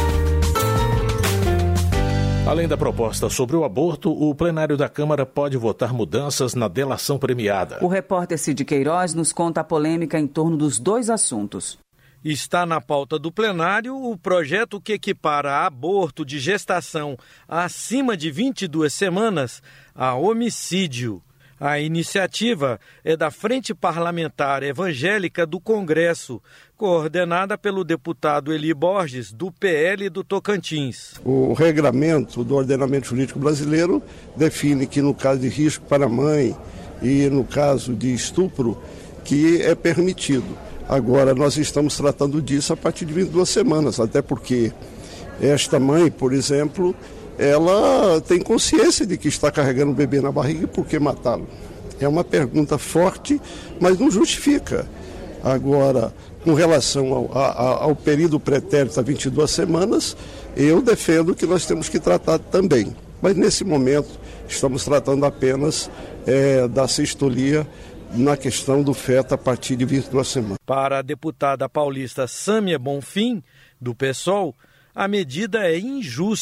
Speaker 3: Além da proposta sobre o aborto, o plenário da Câmara pode votar mudanças na delação premiada.
Speaker 5: O repórter Cid Queiroz nos conta a polêmica em torno dos dois assuntos.
Speaker 18: Está na pauta do plenário o projeto que equipara aborto de gestação acima de vinte e duas semanas a homicídio. A iniciativa é da Frente Parlamentar Evangélica do Congresso, coordenada pelo deputado Eli Borges, do P L do Tocantins.
Speaker 19: O regramento do ordenamento jurídico brasileiro define que no caso de risco para a mãe e no caso de estupro, que é permitido. Agora, nós estamos tratando disso a partir de vinte e duas semanas, até porque esta mãe, por exemplo, ela tem consciência de que está carregando o bebê na barriga e por que matá-lo? É uma pergunta forte, mas não justifica. Agora, com relação ao, ao, ao período pretérito a vinte e duas semanas, eu defendo que nós temos que tratar também. Mas nesse momento, estamos tratando apenas é, da assistolia na questão do feto a partir de vinte e duas semanas.
Speaker 18: Para a deputada paulista Sâmia Bonfim, do PSOL, a medida é injusta.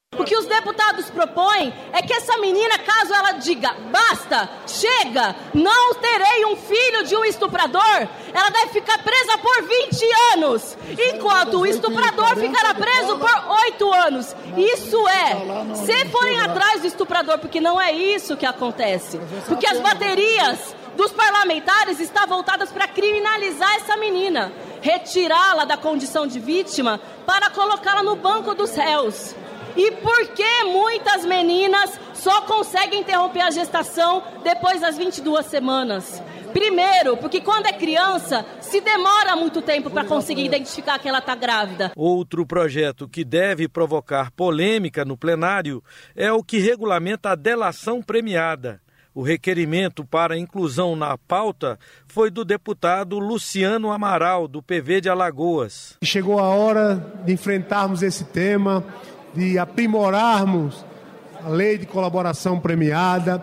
Speaker 4: O que os deputados propõem é que essa menina, caso ela diga basta, chega, não terei um filho de um estuprador, ela deve ficar presa por vinte anos, enquanto o estuprador ficará preso por oito anos. Isso é, se forem atrás do estuprador, porque não é isso que acontece, porque as baterias dos parlamentares estão voltadas para criminalizar essa menina, retirá-la da condição de vítima para colocá-la no banco dos réus. E por que muitas meninas só conseguem interromper a gestação depois das vinte e duas semanas? Primeiro, porque quando é criança, se demora muito tempo para conseguir identificar que ela está grávida.
Speaker 18: Outro projeto que deve provocar polêmica no plenário é o que regulamenta a delação premiada. O requerimento para inclusão na pauta foi do deputado Luciano Amaral, do P V de Alagoas.
Speaker 21: Chegou a hora de enfrentarmos esse tema, de aprimorarmos a lei de colaboração premiada,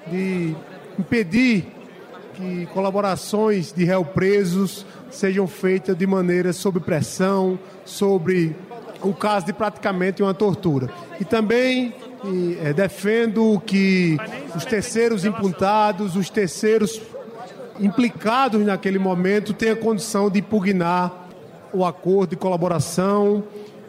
Speaker 21: de impedir que colaborações de réu presos sejam feitas de maneira sob pressão, sobre o caso de praticamente uma tortura. E também e, é, defendo que os terceiros imputados, os terceiros implicados naquele momento tenham condição de impugnar o acordo de colaboração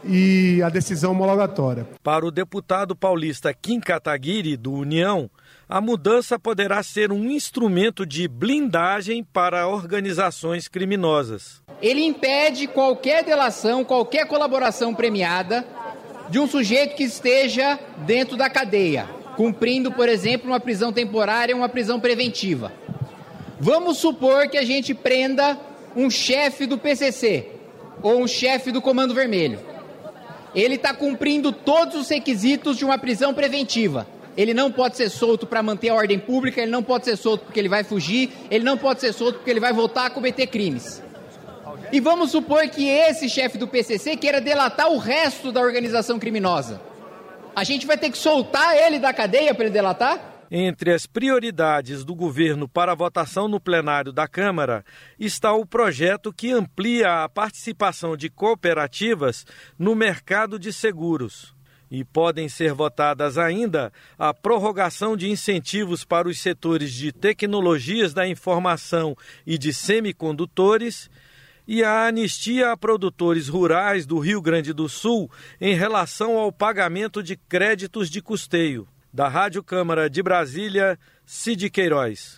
Speaker 21: e a decisão homologatória.
Speaker 18: Para o deputado paulista Kim Kataguiri, do União, a mudança poderá ser um instrumento de blindagem para organizações criminosas.
Speaker 22: Ele impede qualquer delação, qualquer colaboração premiada de um sujeito que esteja dentro da cadeia, cumprindo, por exemplo, uma prisão temporária ou uma prisão preventiva. Vamos supor que a gente prenda um chefe do P C C ou um chefe do Comando Vermelho. Ele está cumprindo todos os requisitos de uma prisão preventiva. Ele não pode ser solto para manter a ordem pública, ele não pode ser solto porque ele vai fugir, ele não pode ser solto porque ele vai voltar a cometer crimes. E vamos supor que esse chefe do P C C queira delatar o resto da organização criminosa. A gente vai ter que soltar ele da cadeia para ele delatar?
Speaker 18: Entre as prioridades do governo para a votação no plenário da Câmara está o projeto que amplia a participação de cooperativas no mercado de seguros. E podem ser votadas ainda a prorrogação de incentivos para os setores de tecnologias da informação e de semicondutores e a anistia a produtores rurais do Rio Grande do Sul em relação ao pagamento de créditos de custeio. Da Rádio Câmara de Brasília, Cid Queiroz.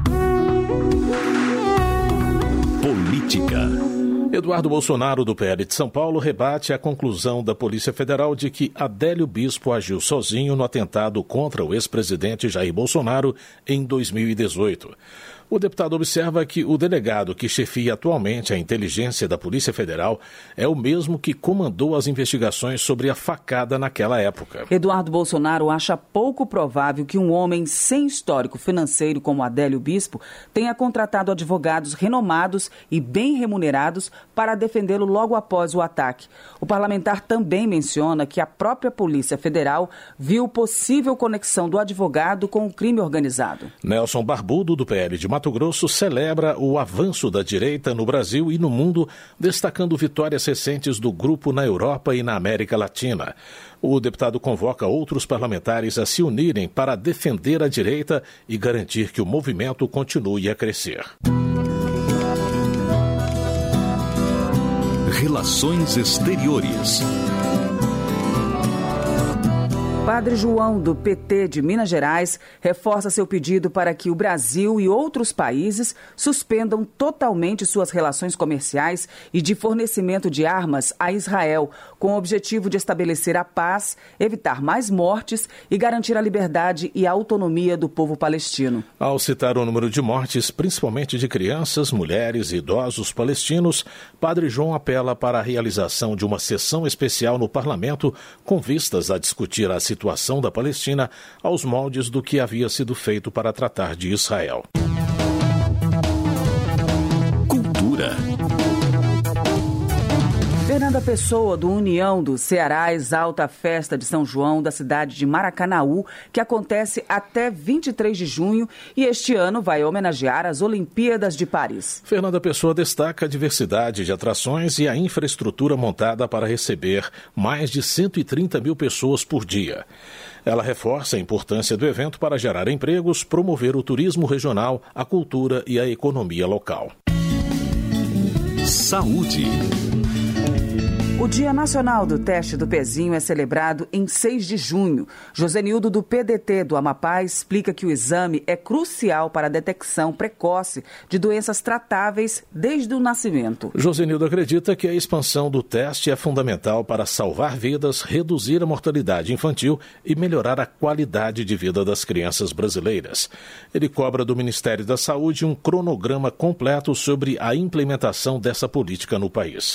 Speaker 3: Política. Eduardo Bolsonaro, do P L de São Paulo, rebate a conclusão da Polícia Federal de que Adélio Bispo agiu sozinho no atentado contra o ex-presidente Jair Bolsonaro em dois mil e dezoito. O deputado observa que o delegado que chefia atualmente a inteligência da Polícia Federal é o mesmo que comandou as investigações sobre a facada naquela época.
Speaker 5: Eduardo Bolsonaro acha pouco provável que um homem sem histórico financeiro como Adélio Bispo tenha contratado advogados renomados e bem remunerados para defendê-lo logo após o ataque. O parlamentar também menciona que a própria Polícia Federal viu possível conexão do advogado com o crime organizado.
Speaker 3: Nelson Barbudo, do P L de Mato Grosso, celebra o avanço da direita no Brasil e no mundo, destacando vitórias recentes do grupo na Europa e na América Latina. O deputado convoca outros parlamentares a se unirem para defender a direita e garantir que o movimento continue a crescer.
Speaker 23: Relações Exteriores.
Speaker 5: Padre João, do P T de Minas Gerais, reforça seu pedido para que o Brasil e outros países suspendam totalmente suas relações comerciais e de fornecimento de armas a Israel, com o objetivo de estabelecer a paz, evitar mais mortes e garantir a liberdade e a autonomia do povo palestino.
Speaker 3: Ao citar o número de mortes, principalmente de crianças, mulheres e idosos palestinos, Padre João apela para a realização de uma sessão especial no parlamento com vistas a discutir a situação da Palestina aos moldes do que havia sido feito para tratar de Israel.
Speaker 23: Cultura.
Speaker 5: Fernanda Pessoa, do União do Ceará, exalta a festa de São João da cidade de Maracanaú, que acontece até vinte e três de junho e este ano vai homenagear as Olimpíadas de Paris.
Speaker 3: Fernanda Pessoa destaca a diversidade de atrações e a infraestrutura montada para receber mais de cento e trinta mil pessoas por dia. Ela reforça a importância do evento para gerar empregos, promover o turismo regional, a cultura e a economia local.
Speaker 23: Saúde.
Speaker 5: O Dia Nacional do Teste do Pezinho é celebrado em seis de junho. Josenildo, do P D T do Amapá, explica que o exame é crucial para a detecção precoce de doenças tratáveis desde o nascimento.
Speaker 3: Josenildo acredita que a expansão do teste é fundamental para salvar vidas, reduzir a mortalidade infantil e melhorar a qualidade de vida das crianças brasileiras. Ele cobra do Ministério da Saúde um cronograma completo sobre a implementação dessa política no país.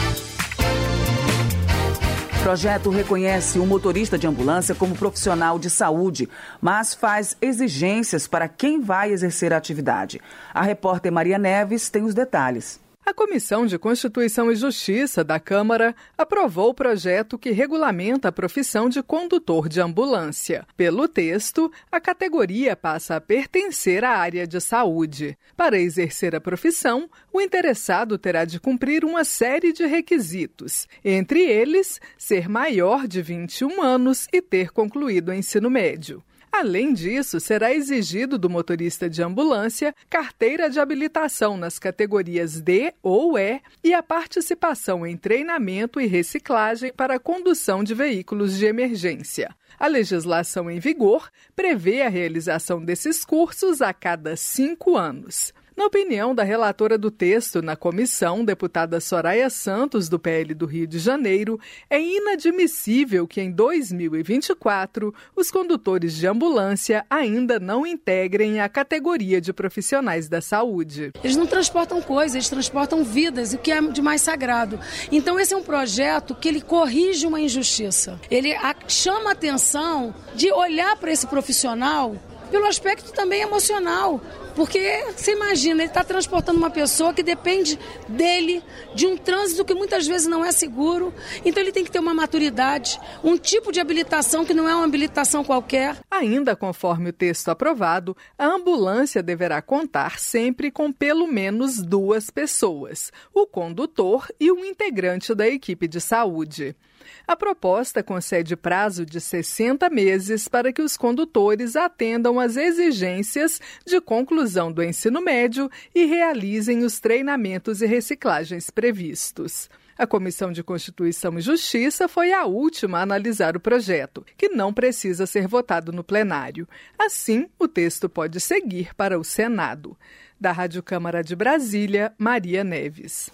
Speaker 5: O projeto reconhece o motorista de ambulância como profissional de saúde, mas faz exigências para quem vai exercer a atividade. A repórter Maria Neves tem os detalhes.
Speaker 1: A Comissão de Constituição e Justiça da Câmara aprovou o projeto que regulamenta a profissão de condutor de ambulância. Pelo texto, a categoria passa a pertencer à área de saúde. Para exercer a profissão, o interessado terá de cumprir uma série de requisitos, entre eles, ser maior de vinte e um anos e ter concluído o ensino médio. Além disso, será exigido do motorista de ambulância carteira de habilitação nas categorias D ou E e a participação em treinamento e reciclagem para a condução de veículos de emergência. A legislação em vigor prevê a realização desses cursos a cada cinco anos. Na opinião da relatora do texto na comissão, deputada Soraya Santos, do P L do Rio de Janeiro, é inadmissível que em dois mil e vinte e quatro os condutores de ambulância ainda não integrem a categoria de profissionais da saúde.
Speaker 8: Eles não transportam coisas, eles transportam vidas, o que é de mais sagrado. Então esse é um projeto que ele corrige uma injustiça. Ele chama a atenção de olhar para esse profissional pelo aspecto também emocional. Porque, você imagina, ele está transportando uma pessoa que depende dele, de um trânsito que muitas vezes não é seguro. Então ele tem que ter uma maturidade, um tipo de habilitação que não é uma habilitação qualquer.
Speaker 1: Ainda conforme o texto aprovado, a ambulância deverá contar sempre com pelo menos duas pessoas, o condutor e um integrante da equipe de saúde. A proposta concede prazo de sessenta meses para que os condutores atendam às exigências de conclusão do ensino médio e realizem os treinamentos e reciclagens previstos. A Comissão de Constituição e Justiça foi a última a analisar o projeto, que não precisa ser votado no plenário. Assim, o texto pode seguir para o Senado. Da Rádio Câmara de Brasília, Maria Neves.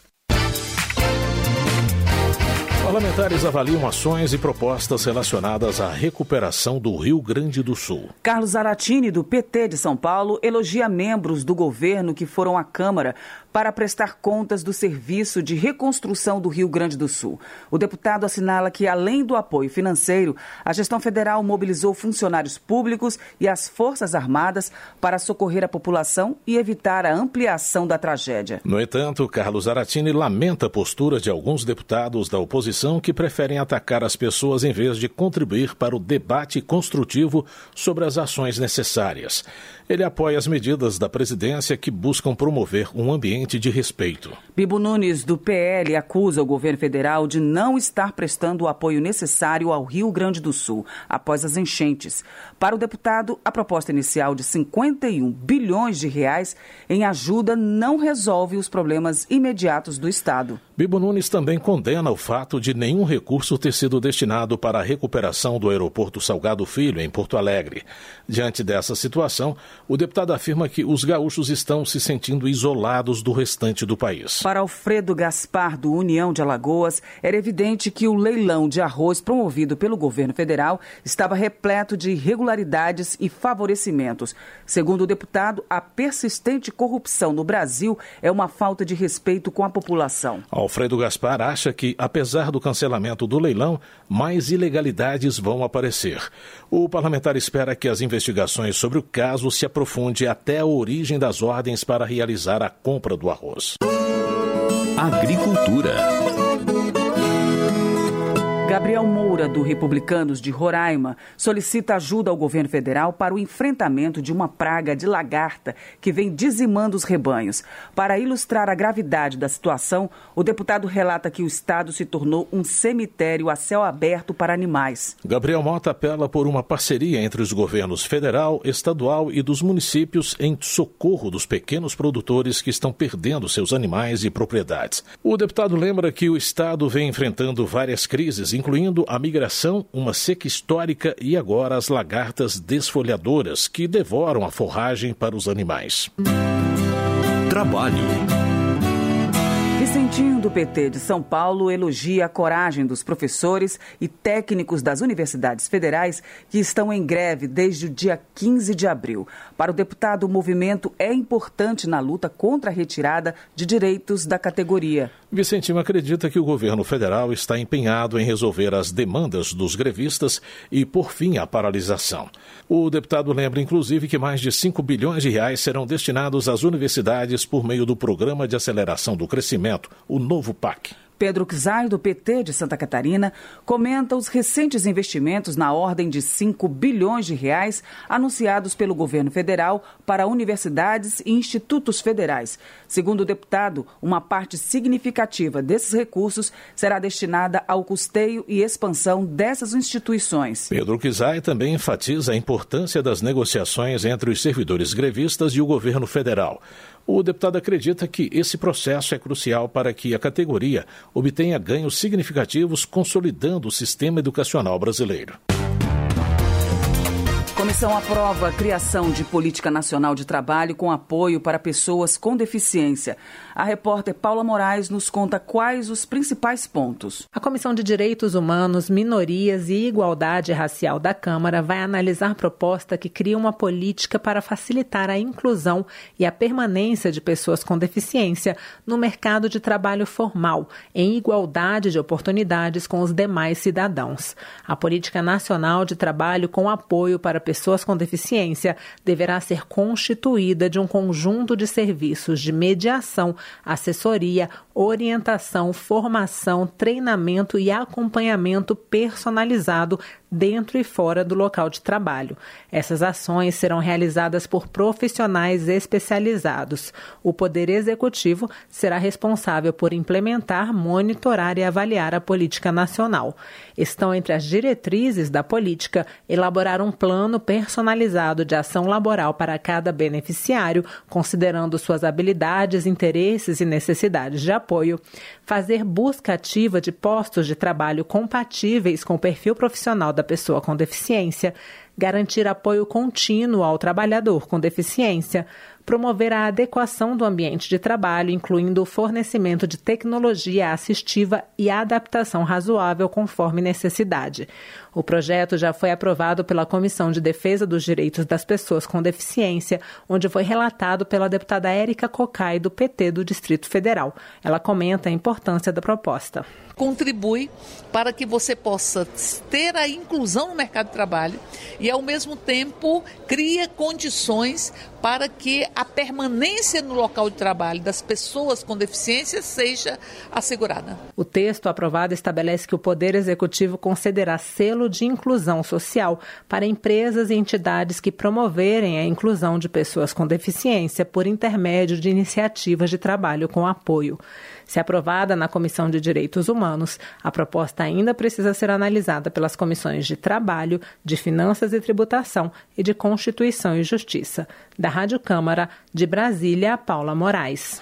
Speaker 3: Parlamentares avaliam ações e propostas relacionadas à recuperação do Rio Grande do Sul.
Speaker 5: Carlos Zaratini, do P T de São Paulo, elogia membros do governo que foram à Câmara para prestar contas do serviço de reconstrução do Rio Grande do Sul. O deputado assinala que, além do apoio financeiro, a gestão federal mobilizou funcionários públicos e as Forças Armadas para socorrer a população e evitar a ampliação da tragédia.
Speaker 3: No entanto, Carlos Zaratini lamenta a postura de alguns deputados da oposição que preferem atacar as pessoas em vez de contribuir para o debate construtivo sobre as ações necessárias. Ele apoia as medidas da presidência que buscam promover um ambiente de respeito.
Speaker 5: Bibo Nunes, do P L, acusa o governo federal de não estar prestando o apoio necessário ao Rio Grande do Sul após as enchentes. Para o deputado, a proposta inicial de cinquenta e um bilhões de reais em ajuda não resolve os problemas imediatos do Estado.
Speaker 3: Bibo Nunes também condena o fato de nenhum recurso ter sido destinado para a recuperação do aeroporto Salgado Filho, em Porto Alegre. Diante dessa situação, o deputado afirma que os gaúchos estão se sentindo isolados do restante do país.
Speaker 5: Para Alfredo Gaspar, do União de Alagoas, era evidente que o leilão de arroz promovido pelo governo federal estava repleto de irregularidades e favorecimentos. Segundo o deputado, a persistente corrupção no Brasil é uma falta de respeito com a população.
Speaker 3: Alfredo Gaspar acha que, apesar do cancelamento do leilão, mais ilegalidades vão aparecer. O parlamentar espera que as investigações sobre o caso se aprofunde até a origem das ordens para realizar a compra do arroz.
Speaker 23: Agricultura.
Speaker 5: Gabriel Moura, do Republicanos de Roraima, solicita ajuda ao governo federal para o enfrentamento de uma praga de lagarta que vem dizimando os rebanhos. Para ilustrar a gravidade da situação, o deputado relata que o estado se tornou um cemitério a céu aberto para animais.
Speaker 3: Gabriel Mota apela por uma parceria entre os governos federal, estadual e dos municípios em socorro dos pequenos produtores que estão perdendo seus animais e propriedades. O deputado lembra que o estado vem enfrentando várias crises, incluindo a migração, uma seca histórica e agora as lagartas desfolhadoras que devoram a forragem para os animais.
Speaker 23: Trabalho.
Speaker 5: Vicentinho, do P T de São Paulo, elogia a coragem dos professores e técnicos das universidades federais que estão em greve desde o dia quinze de abril. Para o deputado, o movimento é importante na luta contra a retirada de direitos da categoria.
Speaker 3: Vicentinho acredita que o governo federal está empenhado em resolver as demandas dos grevistas e, por fim, a paralisação. O deputado lembra, inclusive, que mais de cinco bilhões de reais serão destinados às universidades por meio do Programa de Aceleração do Crescimento, o novo P A C.
Speaker 5: Pedro Czai, do P T de Santa Catarina, comenta os recentes investimentos na ordem de cinco bilhões de reais anunciados pelo governo federal para universidades e institutos federais. Segundo o deputado, uma parte significativa desses recursos será destinada ao custeio e expansão dessas instituições.
Speaker 3: Pedro Czai também enfatiza a importância das negociações entre os servidores grevistas e o governo federal. O deputado acredita que esse processo é crucial para que a categoria obtenha ganhos significativos, consolidando o sistema educacional brasileiro.
Speaker 5: Comissão aprova a criação de política nacional de trabalho com apoio para pessoas com deficiência. A repórter Paula Moraes nos conta quais os principais pontos.
Speaker 9: A Comissão de Direitos Humanos, Minorias e Igualdade Racial da Câmara vai analisar proposta que cria uma política para facilitar a inclusão e a permanência de pessoas com deficiência no mercado de trabalho formal, em igualdade de oportunidades com os demais cidadãos. A Política Nacional de Trabalho com apoio para pessoas com deficiência deverá ser constituída de um conjunto de serviços de mediação, assessoria, orientação, formação, treinamento e acompanhamento personalizado dentro e fora do local de trabalho. Essas ações serão realizadas por profissionais especializados. O Poder Executivo será responsável por implementar, monitorar e avaliar a política nacional. Estão entre as diretrizes da política elaborar um plano personalizado de ação laboral para cada beneficiário, considerando suas habilidades, interesses e necessidades de apoio, fazer busca ativa de postos de trabalho compatíveis com o perfil profissional da pessoa com deficiência, garantir apoio contínuo ao trabalhador com deficiência, promover a adequação do ambiente de trabalho, incluindo o fornecimento de tecnologia assistiva e adaptação razoável conforme necessidade. O projeto já foi aprovado pela Comissão de Defesa dos Direitos das Pessoas com Deficiência, onde foi relatado pela deputada Érica Cocai, do P T do Distrito Federal. Ela comenta a importância da proposta.
Speaker 10: Contribui para que você possa ter a inclusão no mercado de trabalho e, ao mesmo tempo, cria condições para que a permanência no local de trabalho das pessoas com deficiência seja assegurada.
Speaker 9: O texto aprovado estabelece que o Poder Executivo concederá selo de inclusão social para empresas e entidades que promoverem a inclusão de pessoas com deficiência por intermédio de iniciativas de trabalho com apoio. Se aprovada na Comissão de Direitos Humanos, a proposta ainda precisa ser analisada pelas comissões de Trabalho, de Finanças e Tributação e de Constituição e Justiça. Da Rádio Câmara, de Brasília, Paula Moraes.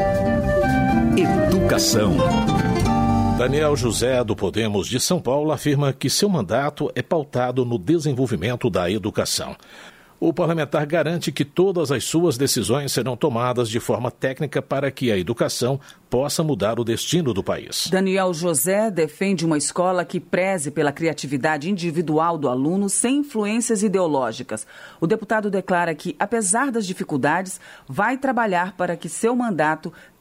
Speaker 23: Educação.
Speaker 3: Daniel José, do Podemos de São Paulo, afirma que seu mandato é pautado no desenvolvimento da educação. O parlamentar garante que todas as suas decisões serão tomadas de forma técnica para que a educação possa mudar o destino do país.
Speaker 5: Daniel José defende uma escola que preze pela criatividade individual do aluno sem influências ideológicas. O deputado declara que, apesar das dificuldades, vai trabalhar para que seu mandato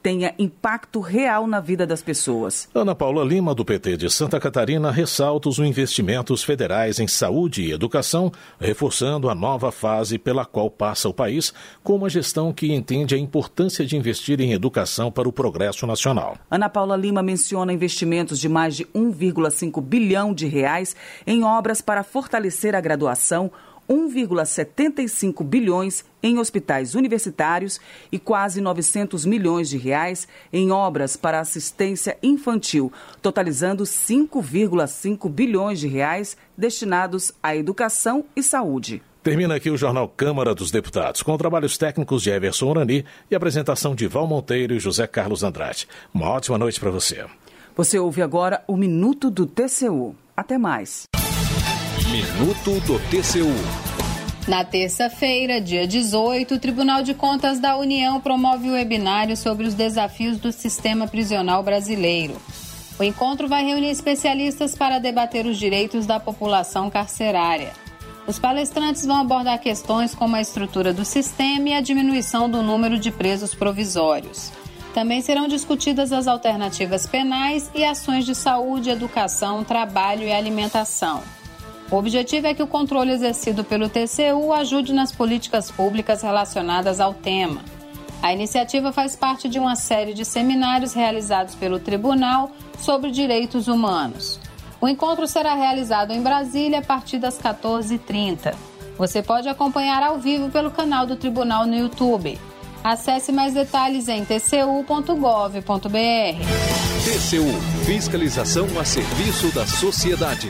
Speaker 5: tenha impacto real na vida das pessoas.
Speaker 3: Ana Paula Lima, do P T de Santa Catarina, ressalta os investimentos federais em saúde e educação, reforçando a nova fase pela qual passa o país, com uma gestão que entende a importância de investir em educação para o progresso nacional.
Speaker 5: Ana Paula Lima menciona investimentos de mais de um vírgula cinco bilhão de reais em obras para fortalecer a graduação, um vírgula setenta e cinco bilhões em hospitais universitários e quase novecentos milhões de reais em obras para assistência infantil, totalizando cinco vírgula cinco bilhões de reais destinados à educação e saúde.
Speaker 3: Termina aqui o Jornal Câmara dos Deputados, com trabalhos técnicos de Everson Urani e apresentação de Val Monteiro e José Carlos Andrade. Uma ótima noite para você.
Speaker 5: Você ouve agora o Minuto do T C U. Até mais.
Speaker 23: Minuto do T C U.
Speaker 12: Na terça-feira, dia dezoito, o Tribunal de Contas da União promove o webinário sobre os desafios do sistema prisional brasileiro. O encontro vai reunir especialistas para debater os direitos da população carcerária. Os palestrantes vão abordar questões como a estrutura do sistema e a diminuição do número de presos provisórios. Também serão discutidas as alternativas penais e ações de saúde, educação, trabalho e alimentação. O objetivo é que o controle exercido pelo T C U ajude nas políticas públicas relacionadas ao tema. A iniciativa faz parte de uma série de seminários realizados pelo Tribunal sobre Direitos Humanos. O encontro será realizado em Brasília a partir das quatorze e trinta. Você pode acompanhar ao vivo pelo canal do Tribunal no YouTube. Acesse mais detalhes em t c u ponto gov ponto b r.
Speaker 23: T C U, fiscalização a serviço da sociedade.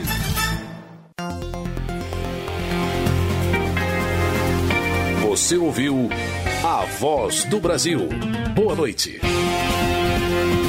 Speaker 23: Você ouviu A Voz do Brasil. Boa noite.